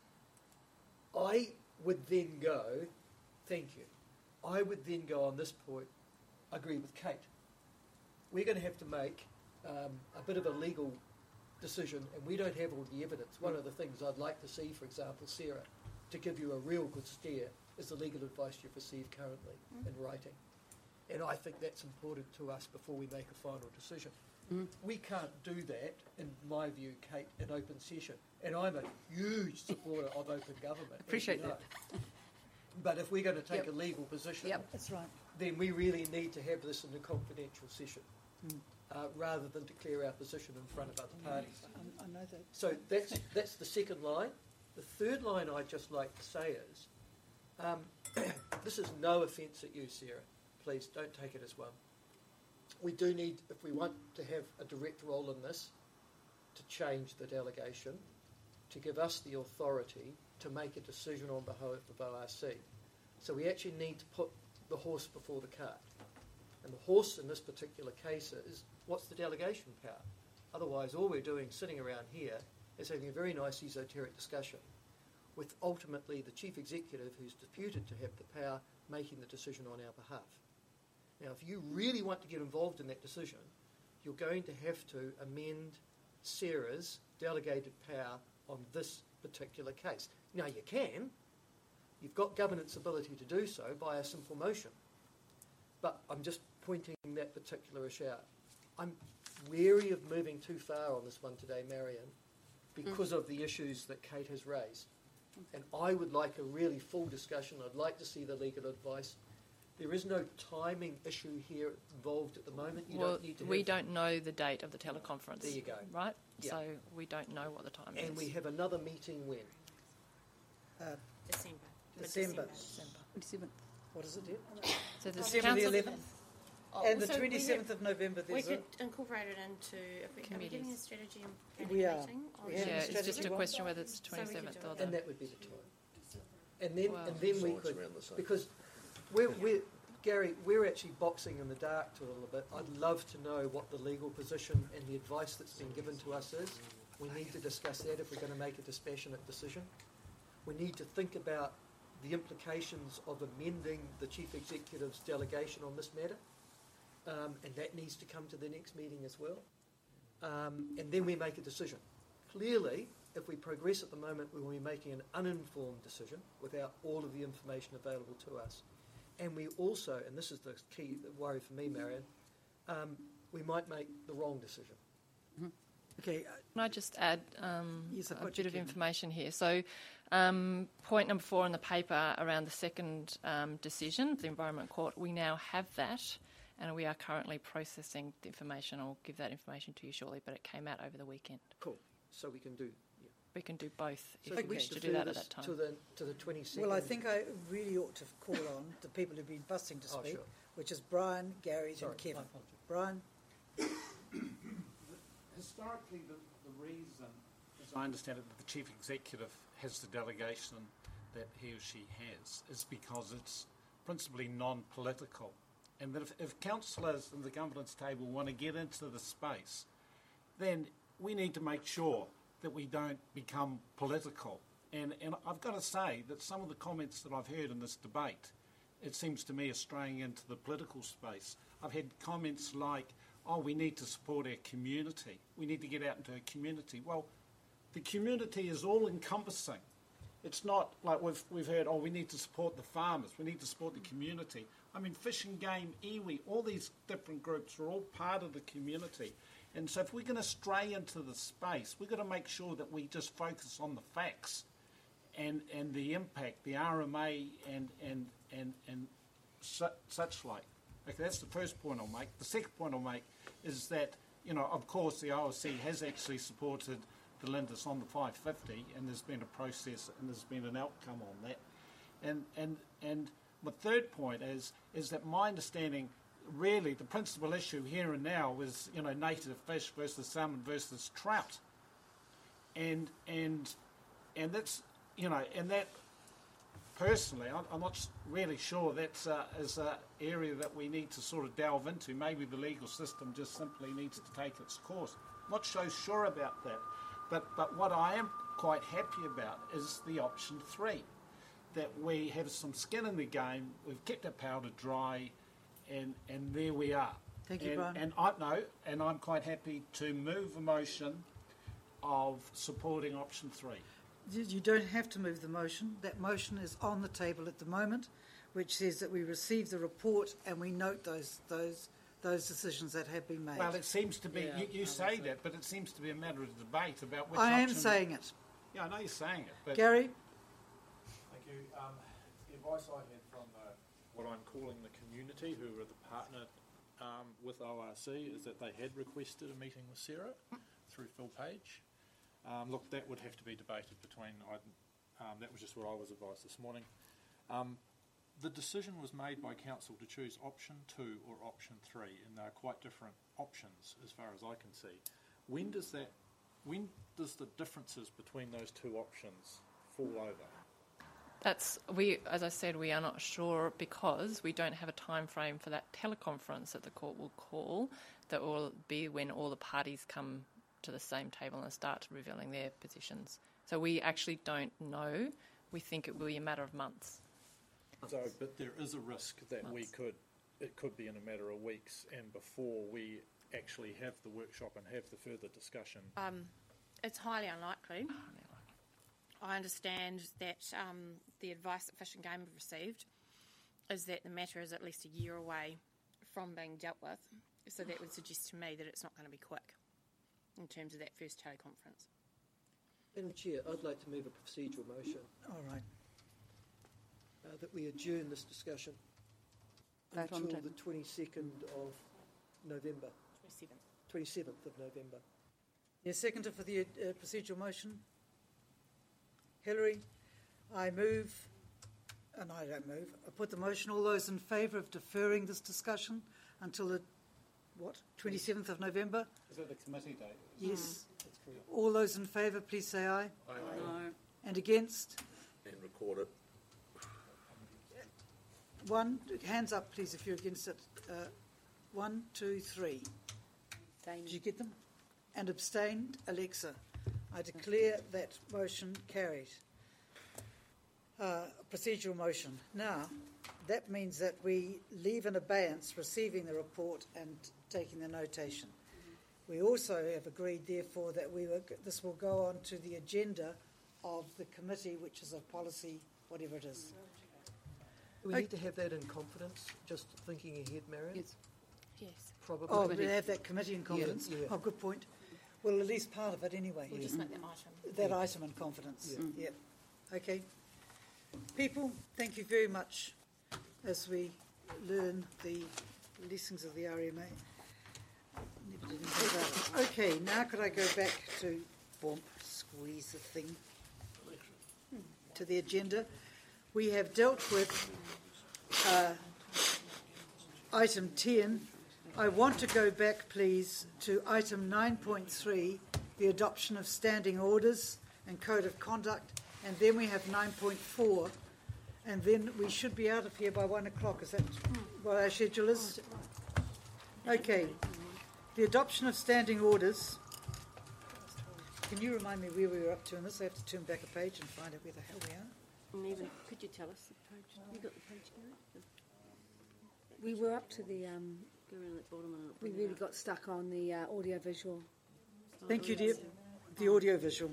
I would then go, thank you, I would then go on this point, agree with Kate. We're going to have to make um, a bit of a legal decision and we don't have all the evidence. One of the things I'd like to see, for example, Sarah, to give you a real good steer is the legal advice you've received currently mm. in writing. And I think that's important to us before we make a final decision. Mm. We can't do that, in my view, Kate, in open session. And I'm a huge supporter of open government. Appreciate you know. that. But if we're going to take yep. a legal position, yep. That's right. then we really need to have this in a confidential session mm. uh, rather than declare our position in front of other parties. I, I know that. So that's, that's the second line. The third line I'd just like to say is, um, this is no offence at you, Sarah. Please don't take it as one. We do need, if we want to have a direct role in this, to change the delegation, to give us the authority to make a decision on behalf of O R C. So we actually need to put the horse before the cart. And the horse in this particular case is, what's the delegation power? Otherwise, all we're doing sitting around here is having a very nice esoteric discussion with ultimately the chief executive who's deputed to have the power making the decision on our behalf. Now, if you really want to get involved in that decision, you're going to have to amend Sarah's delegated power on this particular case. Now, you can. You've got governance ability to do so by a simple motion. But I'm just pointing that particular issue out. I'm wary of moving too far on this one today, Marion, because mm. of the issues that Kate has raised. And I would like a really full discussion. I'd like to see the legal advice. There is no timing issue here involved at the moment. You well, don't need to we have... don't know the date of the teleconference. There you go. Right? Yeah. So we don't know what the time and is. And we have another meeting when? Uh, December. December. December. December. What is it, Deb? So the December council... the eleventh. Oh, and the so twenty-seventh of November. We There's could a incorporate it into if we, are we giving a strategy and planning we are. meeting. On We yeah, have a it's just a strategy question one. whether it's So we could twenty-seventh do or it. the... And that would be the time. And then, Wow. and then we could... Because we're, we're, Gary, we're actually boxing in the dark to a little bit. I'd love to know what the legal position and the advice that's been given to us is. We need to discuss that if we're going to make a dispassionate decision. We need to think about the implications of amending the chief executive's delegation on this matter. Um, and that needs to come to the next meeting as well. Um, and then we make a decision. Clearly, if we progress at the moment, we will be making an uninformed decision without all of the information available to us. And we also, and this is the key worry for me, Marion, um, we might make the wrong decision. Mm-hmm. Okay. Can I just add um, Yes, I've a got bit you, of Kevin. information here? So, um, point number four in the paper around the second um, decision, the Environment Court, we now have that, and we are currently processing the information. I'll give that information to you shortly, but it came out over the weekend. Cool. So we can do. Yeah. We can do both So if can we we wish to defer do that at this that time. to the to the twenty-second? Well, I think I really ought to call on the people who've been busting to Oh, speak, sure. which is Brian, Gary, Sorry, and Kevin. my apologies. Brian? Historically, the, the reason, as I understand it, that the chief executive has the delegation that he or she has is because it's principally non-political. And that if, if councillors and the governance table want to get into the space, then we need to make sure that we don't become political. And, and I've got to say that some of the comments that I've heard in this debate, it seems to me, are straying into the political space. I've had comments like, oh, we need to support our community. We need to get out into our community. Well, the community is all-encompassing. It's not like we've, we've heard, oh, we need to support the farmers, we need to support the community. I mean, fish and game, iwi, all these different groups are all part of the community. And so if we're going to stray into the space, we've got to make sure that we just focus on the facts and, and the impact, the R M A and, and, and, and su- such like. Okay, that's the first point I'll make. The second point I'll make is that, you know, of course the O L C has actually supported the Lindis on the five fifty, and there's been a process and there's been an outcome on that. And and and my third point is is that my understanding, really, the principal issue here and now is, you know, native fish versus salmon versus trout. And and and that's, you know, and that personally, I'm, I'm not really sure that's uh, is an area that we need to sort of delve into. Maybe the legal system just simply needs to take its course. I'm not so sure about that. But, but what I am quite happy about is the option three, that we have some skin in the game, we've kept our powder dry, and, and there we are. Thank you, and, Brian. And I know, and I'm quite happy to move a motion of supporting option three. You you don't have to move the motion. That motion is on the table at the moment, which says that we receive the report and we note those those those decisions that have been made. Well, it seems to be, Yeah, you, you say that, but it seems to be a matter of debate about which I am option- saying it. Yeah, I know you're saying it. But Gary? Thank you. Um, the advice I had from the, what I'm calling the community, who are the partner um, with O R C, is that they had requested a meeting with Sarah through Phil Page. Um, look, that would have to be debated between, um, that was just what I was advised this morning. Um, the decision was made by council to choose option two or option three, and they're quite different options as far as I can see. When does that, when does the differences between those two options fall over? That's we, as I said, we are not sure because we don't have a time frame for that teleconference that the court will call. That will be when all the parties come to the same table and start revealing their positions. So we actually don't know. We think it will be a matter of months. So, but there is a risk that we could, it could be in a matter of weeks, and before we actually have the workshop and have the further discussion. Um, it's highly unlikely. I understand that um, the advice that Fish and Game have received is that the matter is at least a year away from being dealt with. So that would suggest to me that it's not going to be quick in terms of that first teleconference. Madam Chair, I'd like to move a procedural motion. All right. Uh, that we adjourn this discussion Vote on until table. the twenty-second of November. twenty-seventh. twenty-seventh of November. Yes, seconder for the uh, procedural motion. Hillary, I move, and I don't move, I put the motion. All those in favour of deferring this discussion until the, what, twenty-seventh of November? Is that the committee date? Yes. All those in favour, please say aye. Aye. No. And against? And record it. One, hands up, please, if you're against it. Uh, one, two, three. Did you get them? And abstained, Alexa. I declare that motion carried. Uh, procedural motion. Now, that means that we leave in abeyance receiving the report and taking the notation. We also have agreed, therefore, that we will, this will go on to the agenda of the committee, which is a policy, whatever it is. We Okay. need to have that in confidence, just thinking ahead, Marion. Yes. Yes. Probably. Oh, we have that committee in confidence. Yeah, yeah. Oh, good point. Well, at least part of it anyway. We'll just make that item. That item in confidence. Yeah. Yep. Okay. People, thank you very much as we learn the lessons of the R M A. Never did anything about it. Okay, now could I go back to bump, squeeze the thing to the agenda? We have dealt with uh, item ten. I want to go back, please, to item nine point three, the adoption of standing orders and code of conduct, and then we have nine point four, and then we should be out of here by one o'clock. Is that what our schedule is? Okay. The adoption of standing orders. Can you remind me where we were up to in this? I have to turn back a page and find out where the hell we are. And even, could you tell us the page? You got the page, Gary? We were up to the. Um, Go around that bottom and we really got stuck on the uh, audio visual. Thank you, dear. The audio visual.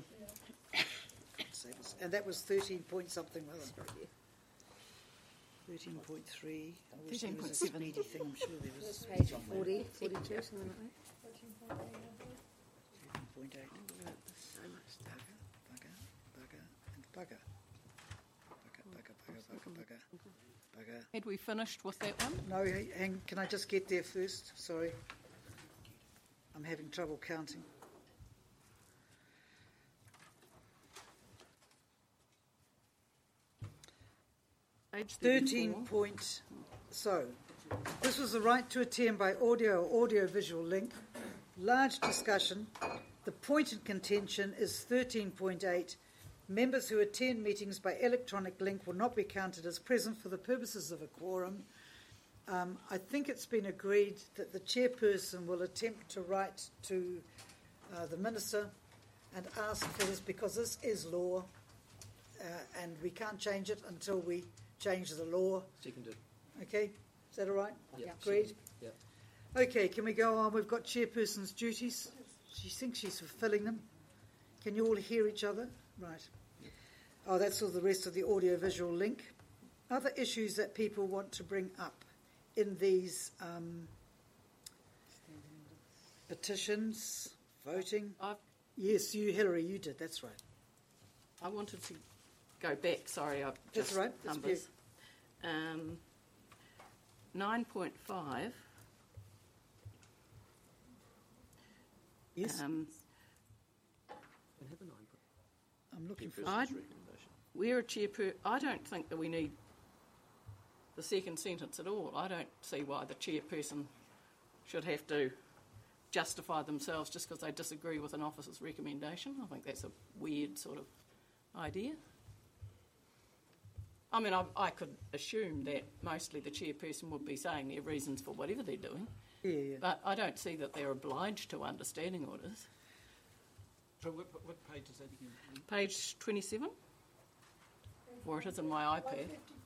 And that was thirteen point something, wasn't it? thirteen point three. I wish there was a speedy thing. I'm sure there was. Page forty, forty-two, something like that. thirteen point eight. So much stuff. Bugger, bugger, and bugger. Bugger, bugger, bugger, bugger, bugger. Bugger. Had we finished with that one? No, hang, can I just get there first? Sorry. I'm having trouble counting. Page thirteen point. So, this was the right to attend by audio or audio-visual link. Large discussion. The point in contention is thirteen point eight. Members who attend meetings by electronic link will not be counted as present for the purposes of a quorum. Um, I think it's been agreed that the chairperson will attempt to write to uh, the minister and ask for this, because this is law uh, and we can't change it until we change the law. Seconded. Okay, is that all right? Yep. Agreed? Yep. Okay, can we go on? We've got chairperson's duties. She thinks she's fulfilling them. Can you all hear each other? Right. Oh, that's all the rest of the audio-visual link. Other issues that people want to bring up in these um, petitions, voting? I've, yes, you, Hillary, you did. That's right. I wanted to go back. Sorry, I've That's just right. That's numbers. Um, nine point five. Yes. Um, I'm looking for. I'd, we're a chairper. I don't think that we need the second sentence at all. I don't see why the chairperson should have to justify themselves just because they disagree with an officer's recommendation. I think that's a weird sort of idea. I mean, I, I could assume that mostly the chairperson would be saying their reasons for whatever they're doing. Yeah, yeah. But I don't see that they're obliged to understanding orders. So what, what page is that again? Page twenty-seven? Or it is in my iPad.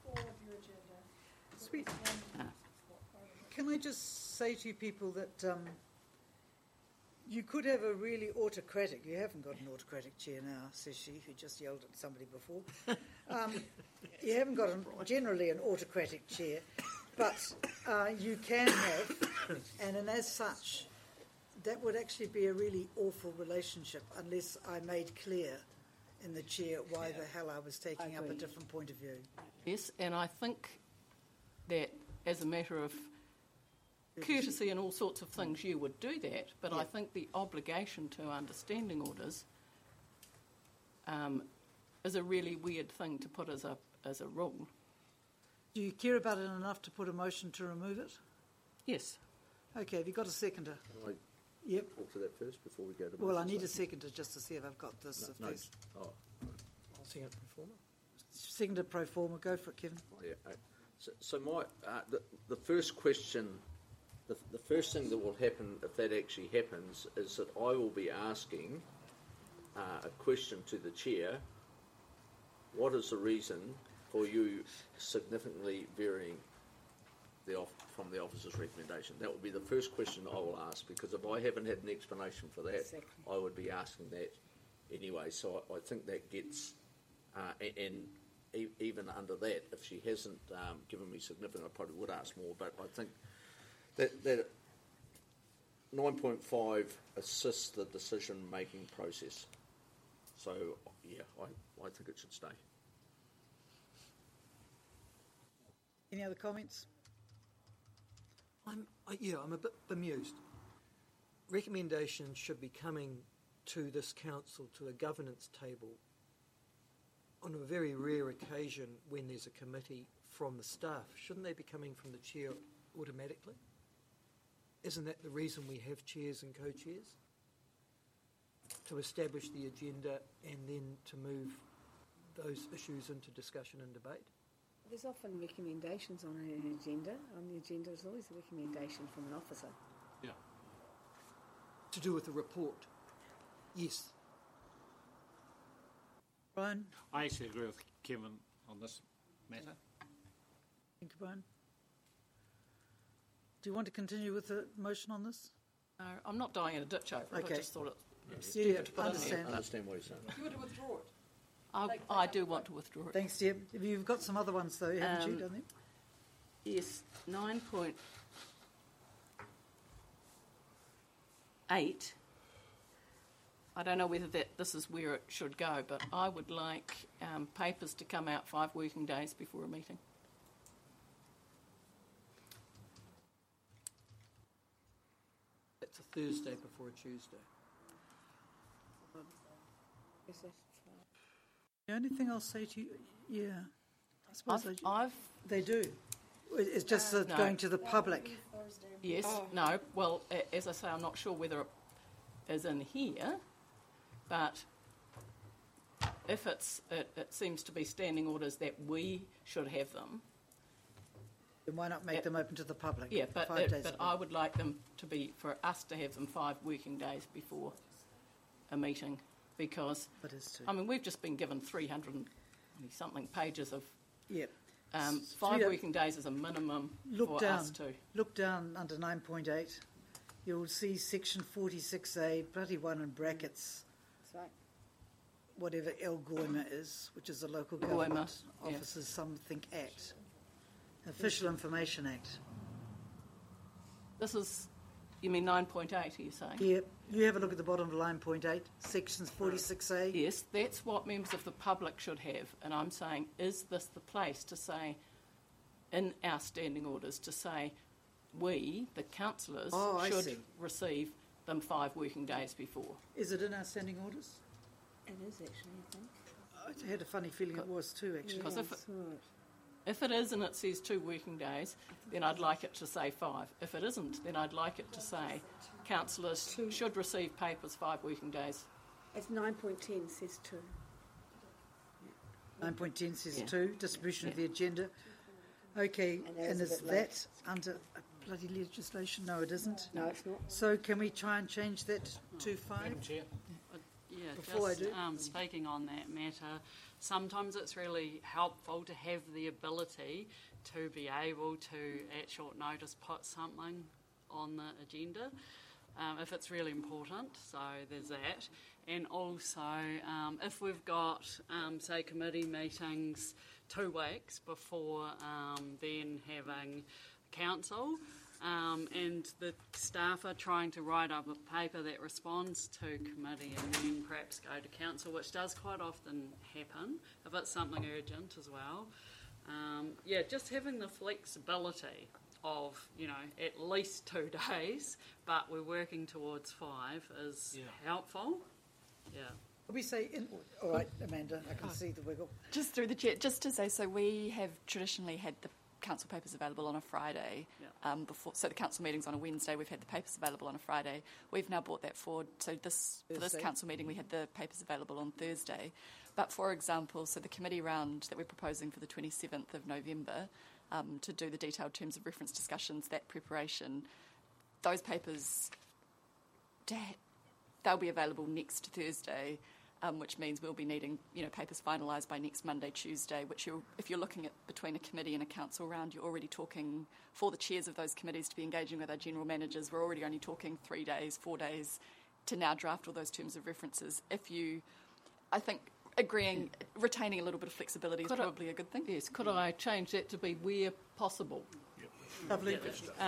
Sweet. Ah. Can I just say to you people that um, you could have a really autocratic, you haven't got an autocratic chair now, says she, who just yelled at somebody before. Um, you haven't got an, generally an autocratic chair, but uh, you can have, and, and as such, that would actually be a really awful relationship unless I made clear in the chair why the hell I was taking up a different point of view. Yes, and I think that as a matter of courtesy and all sorts of things, you would do that, but Yeah. I think the obligation to understanding orders um, is a really weird thing to put as a as a rule. Do you care about it enough to put a motion to remove it? Yes. Okay, have you got a seconder? Can I Yep. talk to that first before we go to Well, I motions need a later? seconder just to see if I've got this. No, if no. there's- Oh, I'll sing it pro forma. Seconder pro forma, go for it, Kevin. oh, yeah. uh, So, so my uh, the, the first question, the, the first thing that will happen if that actually happens is that I will be asking uh, a question to the chair. What is the reason for you significantly varying the off, from the officer's recommendation? That will be the first question I will ask, because if I haven't had an explanation for that, Exactly. I would be asking that anyway. So I, I think that gets, uh, a- and e- even under that, if she hasn't um, given me significant, I probably would ask more. But I think that that nine point five assists the decision-making process. So, yeah, I, I think it should stay. Any other comments? I'm, I, yeah, I'm a bit bemused. Recommendations should be coming to this council, to a governance table, on a very rare occasion when there's a committee from the staff. Shouldn't they be coming from the chair automatically? Isn't that the reason we have chairs and co-chairs? To establish the agenda and then to move those issues into discussion and debate? There's often recommendations on an agenda. On the agenda is always a recommendation from an officer. Yeah. To do with the report? Yes. Brian? I actually agree with Kevin on this matter. Thank you, Brian. Do you want to continue with the motion on this? No, I'm not dying in a ditch over it. Okay. I just thought it Yeah, stupid yeah, to put understand. in there. I understand what he's saying. You want to withdraw it? I, I do want to withdraw it. Thanks, Deb. You've got some other ones, though, haven't you, Um, don't you? Yes, nine point eight. I don't know whether that this is where it should go, but I would like um, papers to come out five working days before a meeting. It's a Thursday before a Tuesday. The only thing I'll say to you, yeah, I suppose I've, they, I've they do. It's just that No. going to the public. Yes, Oh. no. Well, a- as I say, I'm not sure whether it is in here, but if it's, it, it seems to be standing orders that we should have them. Then why not make Yeah. them open to the public? Yeah, but five it, days but ago? I would like them to be for us to have them five working days before a meeting, because That is true. I mean we've just been given three hundred and something pages of. Yeah. Um, S- five three- working days is a minimum Look for down. us to. Look down under nine point eight. You'll see section forty-six A, bloody one in brackets. That's right. Whatever El Goima is, which is the Local Goima, Government yeah. Officers Something Act. Official Information Act. This is, you mean nine point eight? Are you saying? Yeah, you have a look at the bottom of nine point eight, sections forty-six A. Yes, that's what members of the public should have, and I'm saying, is this the place to say, in our standing orders, to say, we, the councillors, Oh, I should see. receive them five working days before? Is it in our standing orders? It is actually, I think. I had a funny feeling it was too, actually. Because Yeah, if I it- saw it. If it is and it says two working days, then I'd like it to say five. If it isn't, then I'd like it to say councillors should receive papers five working days. It's nine point ten says two. nine point ten says Yeah. two, distribution of Yeah. the agenda. Okay, And that and is a is bit late. that under a bloody legislation? No, it isn't. No, it's not. So can we try and change that to five? Madam Chair. Yeah, Before I just do. Um, speaking on that matter, sometimes it's really helpful to have the ability to be able to, at short notice, put something on the agenda um, if it's really important. So there's that. And also, um, if we've got, um, say, committee meetings two weeks before um, then having council, Um, and the staff are trying to write up a paper that responds to committee and then perhaps go to council, which does quite often happen if it's something urgent as well. Um, yeah, just having the flexibility of, you know, at least two days, but we're working towards five is Yeah. helpful. Yeah. We say, in, all right, Amanda, I can see the wiggle. Just through the chair, just to say, so we have traditionally had the council papers available on a Friday. Yeah. Um, before, so the council meeting's on a Wednesday. We've had the papers available on a Friday. We've now brought that forward. So this for this Thursday. council meeting, we had the papers available on Thursday. But for example, so the committee round that we're proposing for the twenty-seventh of November um, to do the detailed terms of reference discussions, that preparation, those papers, to ha- they'll be available next Thursday. Um, which means we'll be needing, you know, papers finalised by next Monday, Tuesday, which you're, if you're looking at between a committee and a council round, you're already talking for the chairs of those committees to be engaging with our general managers. We're already only talking three days, four days to now draft all those terms of references. If you, I think, agreeing, retaining a little bit of flexibility Could is I- probably a good thing. Yes, could I change that to be where possible? Lovely. Um,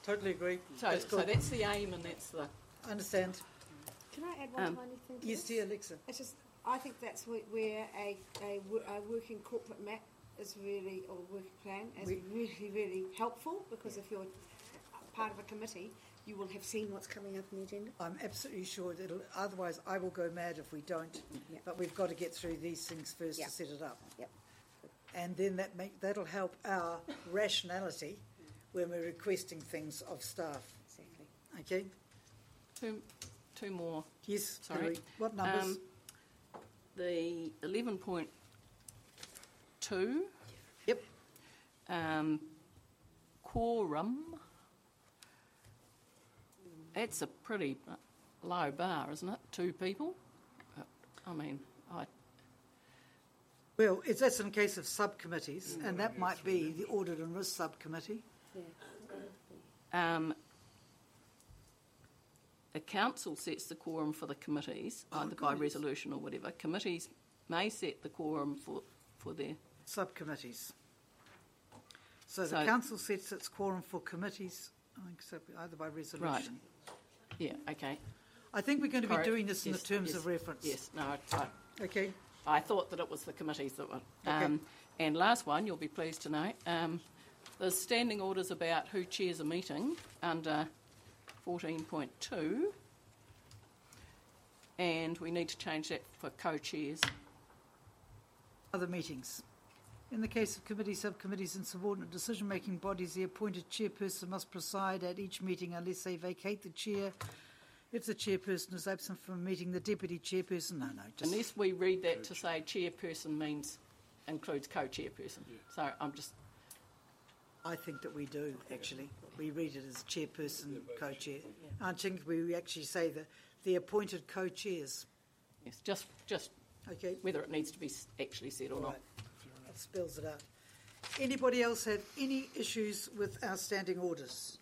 Totally agree. So, That's so good. that's the aim, and that's the. I understand. Can I add one Um, tiny thing to Yes, this? dear Alexa. It's just, I think that's where, where a, a, wo- a working corporate map is really, or working plan is We- really, really helpful, because if you're part of a committee, you will have seen what's coming up in the agenda. I'm absolutely sure that it'll, otherwise I will go mad if we don't. Yeah. But we've got to get through these things first Yeah. to set it up. Yep. And then that make, that'll help our rationality when we're requesting things of staff. Exactly. Okay? Two, two more. Yes, Sorry. Hilary. What numbers? Um, the eleven point two. Yep. Um, quorum. It's a pretty low bar, isn't it? Two people. Uh, I mean, I. Well, it's, that's in case of subcommittees, and that might be the Audit and Risk Subcommittee. Um, the council sets the quorum for the committees, Oh, either by goodness. resolution or whatever. Committees may set the quorum for, for their. Subcommittees. So, So- the council sets its quorum for committees, I think so, either by resolution. Yeah, okay. I think we're going to be Correct. doing this in Yes, the terms yes, of reference. Yes, no, I, I, Okay. I thought that it was the committees that were. Okay. Um, and last one, you'll be pleased to know, um, there's standing orders about who chairs a meeting under fourteen point two, and we need to change that for co-chairs. Other meetings. In the case of committees, subcommittees and subordinate decision-making bodies, the appointed chairperson must preside at each meeting unless they vacate the chair. If the chairperson is absent from a meeting, the deputy chairperson... No, no, just... Unless we read that to say chairperson means includes co-chairperson. So I'm just. I think that we do, actually. We read it as chairperson, co-chair. I think we actually say that the appointed co-chairs. Yes, just just okay. Whether it needs to be s- actually said or not. Right. That spells it out. Anybody else have any issues with our standing orders?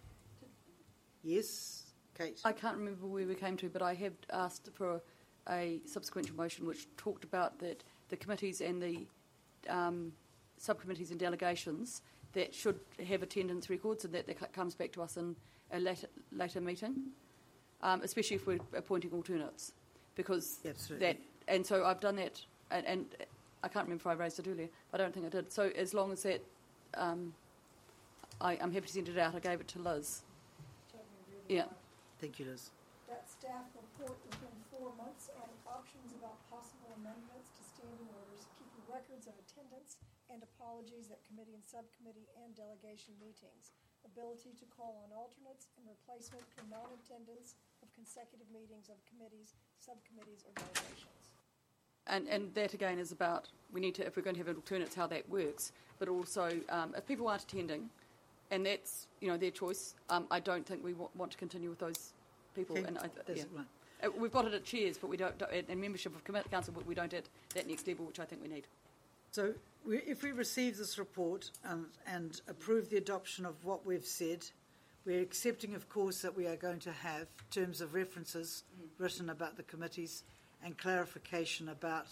Yes, Kate. I can't remember where we came to, but I have asked for a subsequent motion which talked about that the committees and the um, subcommittees and delegations that should have attendance records, and that that c- comes back to us in a later, later meeting, um, especially if we're appointing alternates, because Absolutely. that. And so I've done that, and, and I can't remember if I raised it earlier, but I don't think I did. So as long as that, um, I, I'm happy to send it out. I gave it to Liz. Yeah. Thank you, Liz. That staff report within four months on options about possible amendments to standing orders, keeping records of attendance and apologies at committee and subcommittee and delegation meetings, ability to call on alternates and replacement for non-attendance of consecutive meetings of committees, subcommittees, or delegations. And, and that again is about, we need to, if we're going to have alternates, how that works, but also um, if people aren't attending, and that's, you know, their choice, um, I don't think we w- want to continue with those people. Okay, And I, that's yeah. right. Uh, we've got it at chairs, but we don't, don't and membership of committee council, but we don't at that next level, which I think we need. So we, if we receive this report and, and approve the adoption of what we've said, we're accepting, of course, that we are going to have terms of references written about the committees and clarification about...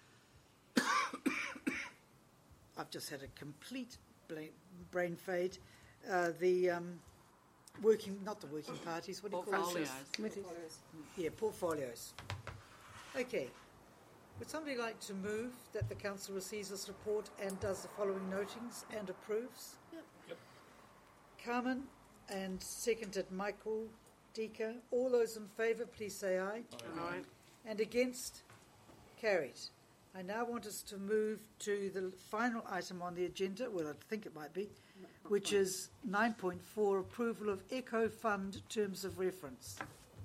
I've just had a complete bla- brain fade. Uh, the um, working, not the working parties, what do you call Portfolios. it? Committees. Yeah, portfolios. Okay. Would somebody like to move that the council receives this report and does the following notings and approves? Yep. Yep. Carmen, and seconded Michael Deaker. All those in favour, please say aye. Aye. And against? Carried. I now want us to move to the final item on the agenda, well, I think it might be, which is nine point four, approval of Eco Fund terms of reference.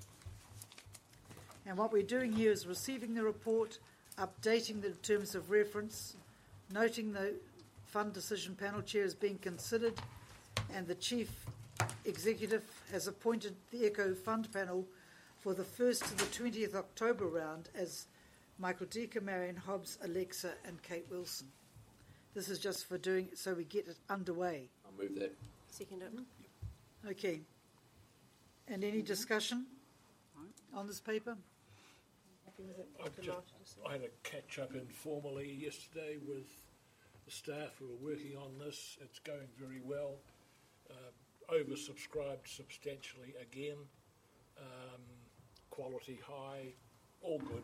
And what we're doing here is receiving the report, updating the terms of reference, noting the fund decision panel chair is being considered, and the chief executive has appointed the Eco Fund panel for the first to the twentieth October round as Michael Deaker, Marion Hobbs, Alexa and Kate Wilson. This is just for doing it so we get it underway. I'll move that. Second it. Okay. And any discussion on this paper? I've just, I had a catch up informally yesterday with the staff who are working on this. It's going very well. Uh, oversubscribed substantially again. Um, quality high, all good.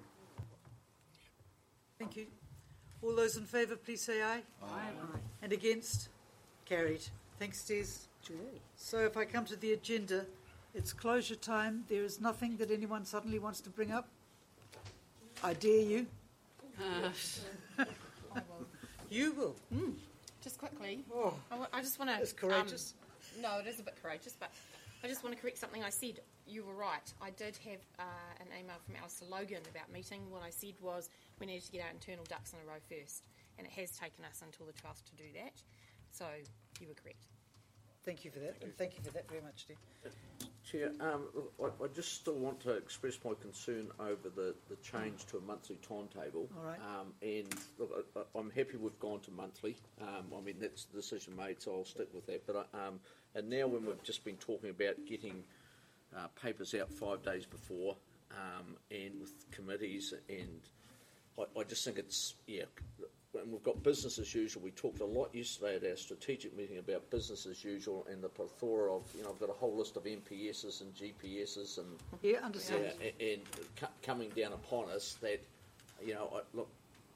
Thank you. All those in favour, please say aye. Aye. And against? Carried. Thanks, Des. So if I come to the agenda, it's closure time. There is nothing that anyone suddenly wants to bring up. I dare you. Uh, I will. You will. Mm. Just quickly, oh, I, w- I just want to. It's courageous. Um, no, it is a bit courageous, but I just want to correct something I said. You were right. I did have uh, an email from Alistair Logan about meeting. What I said was we needed to get our internal ducks in a row first, and it has taken us until the twelfth to do that. So you were correct. Thank you for that, and thank you for that very much, Steve. Chair, um, I, I just still want to express my concern over the, the change to a monthly timetable. All right. Um, and look, I, I'm happy we've gone to monthly. Um, I mean, that's the decision made, so I'll stick with that. But I, um, and now when we've just been talking about getting uh, papers out five days before, um, and with committees, and I, I just think it's yeah. And we've got business as usual. We talked a lot yesterday at our strategic meeting about business as usual and the plethora of, you know, I've got a whole list of M P Ss and G P Ss and yeah, understand. Yeah, and, and c- coming down upon us that, you know, I, look,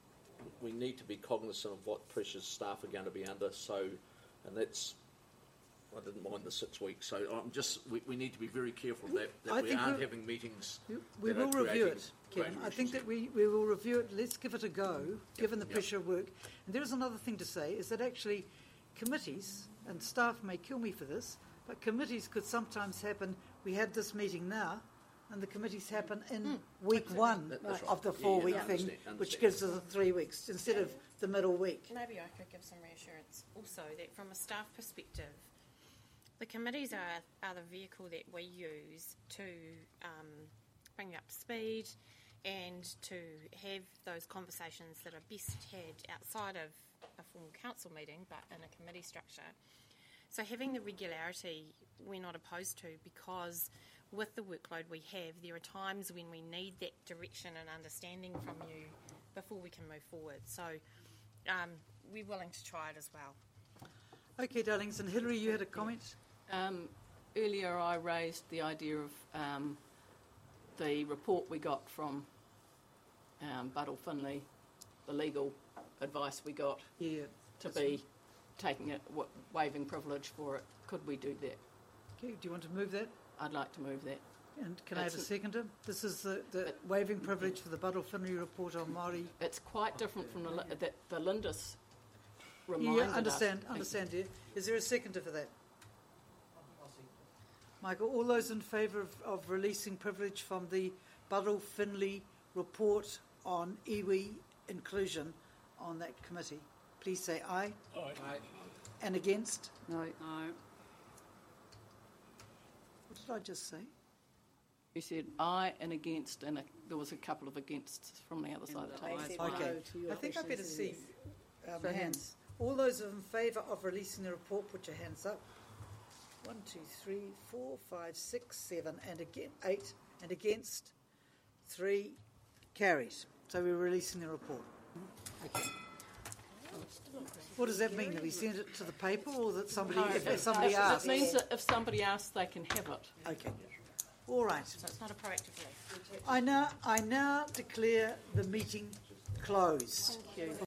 we need to be cognizant of what pressures staff are going to be under. So, and that's, I didn't mind the six weeks. So I'm just, we, we need to be very careful that, that I we think aren't we'll- having meetings. We that will are review creating it, Kevin. great I think that we, we will review it. Let's give it a go, given the pressure of work. And there is another thing to say, is that actually committees, and staff may kill me for this, but committees could sometimes happen. We had this meeting now, and the committees happen in Mm, week absolutely. one That- that's of the right. Yeah, four-week yeah, thing, understand, which understand. gives us the three weeks instead of the middle week. Maybe I could give some reassurance also that from a staff perspective, the committees are, are the vehicle that we use to um, bring you up to speed and to have those conversations that are best had outside of a formal council meeting but in a committee structure. So having the regularity we're not opposed to, because with the workload we have, there are times when we need that direction and understanding from you before we can move forward. So um, we're willing to try it as well. Okay, darlings. And Hilary, you had a comment? Um, earlier I raised the idea of um, the report we got from um, Buddle Finley, the legal advice we got yeah, to be taking it, wa- waiving privilege for it. Could we do that? Okay, do you want to move that? I'd like to move that. And can I have a That's- seconder? This is the, the waiving privilege for the Buddle Finley report on Māori. It's quite different from the, li- that the Lindis reminded Yeah, understand, us. understand, dear. Is there a seconder for that? Michael, all those in favour of, of releasing privilege from the Buddle Finley report on iwi inclusion on that committee, please say aye. Aye. Aye. And against? No. No. What did I just say? You said aye and against, and a, there was a couple of againsts from the other side of the table. Okay, I think I better see um, Show hands. hands. All those in favour of releasing the report, put your hands up. One, two, three, four, five, six, seven, and again eight, and against three, carries. So we're releasing the report. Okay. What does that mean? That we send it to the paper, or that somebody, No, if, it- if somebody it asks? means that if somebody asks, they can have it. Okay. All right. So it's not a proactive leave. I now, I now declare the meeting closed. Thank you.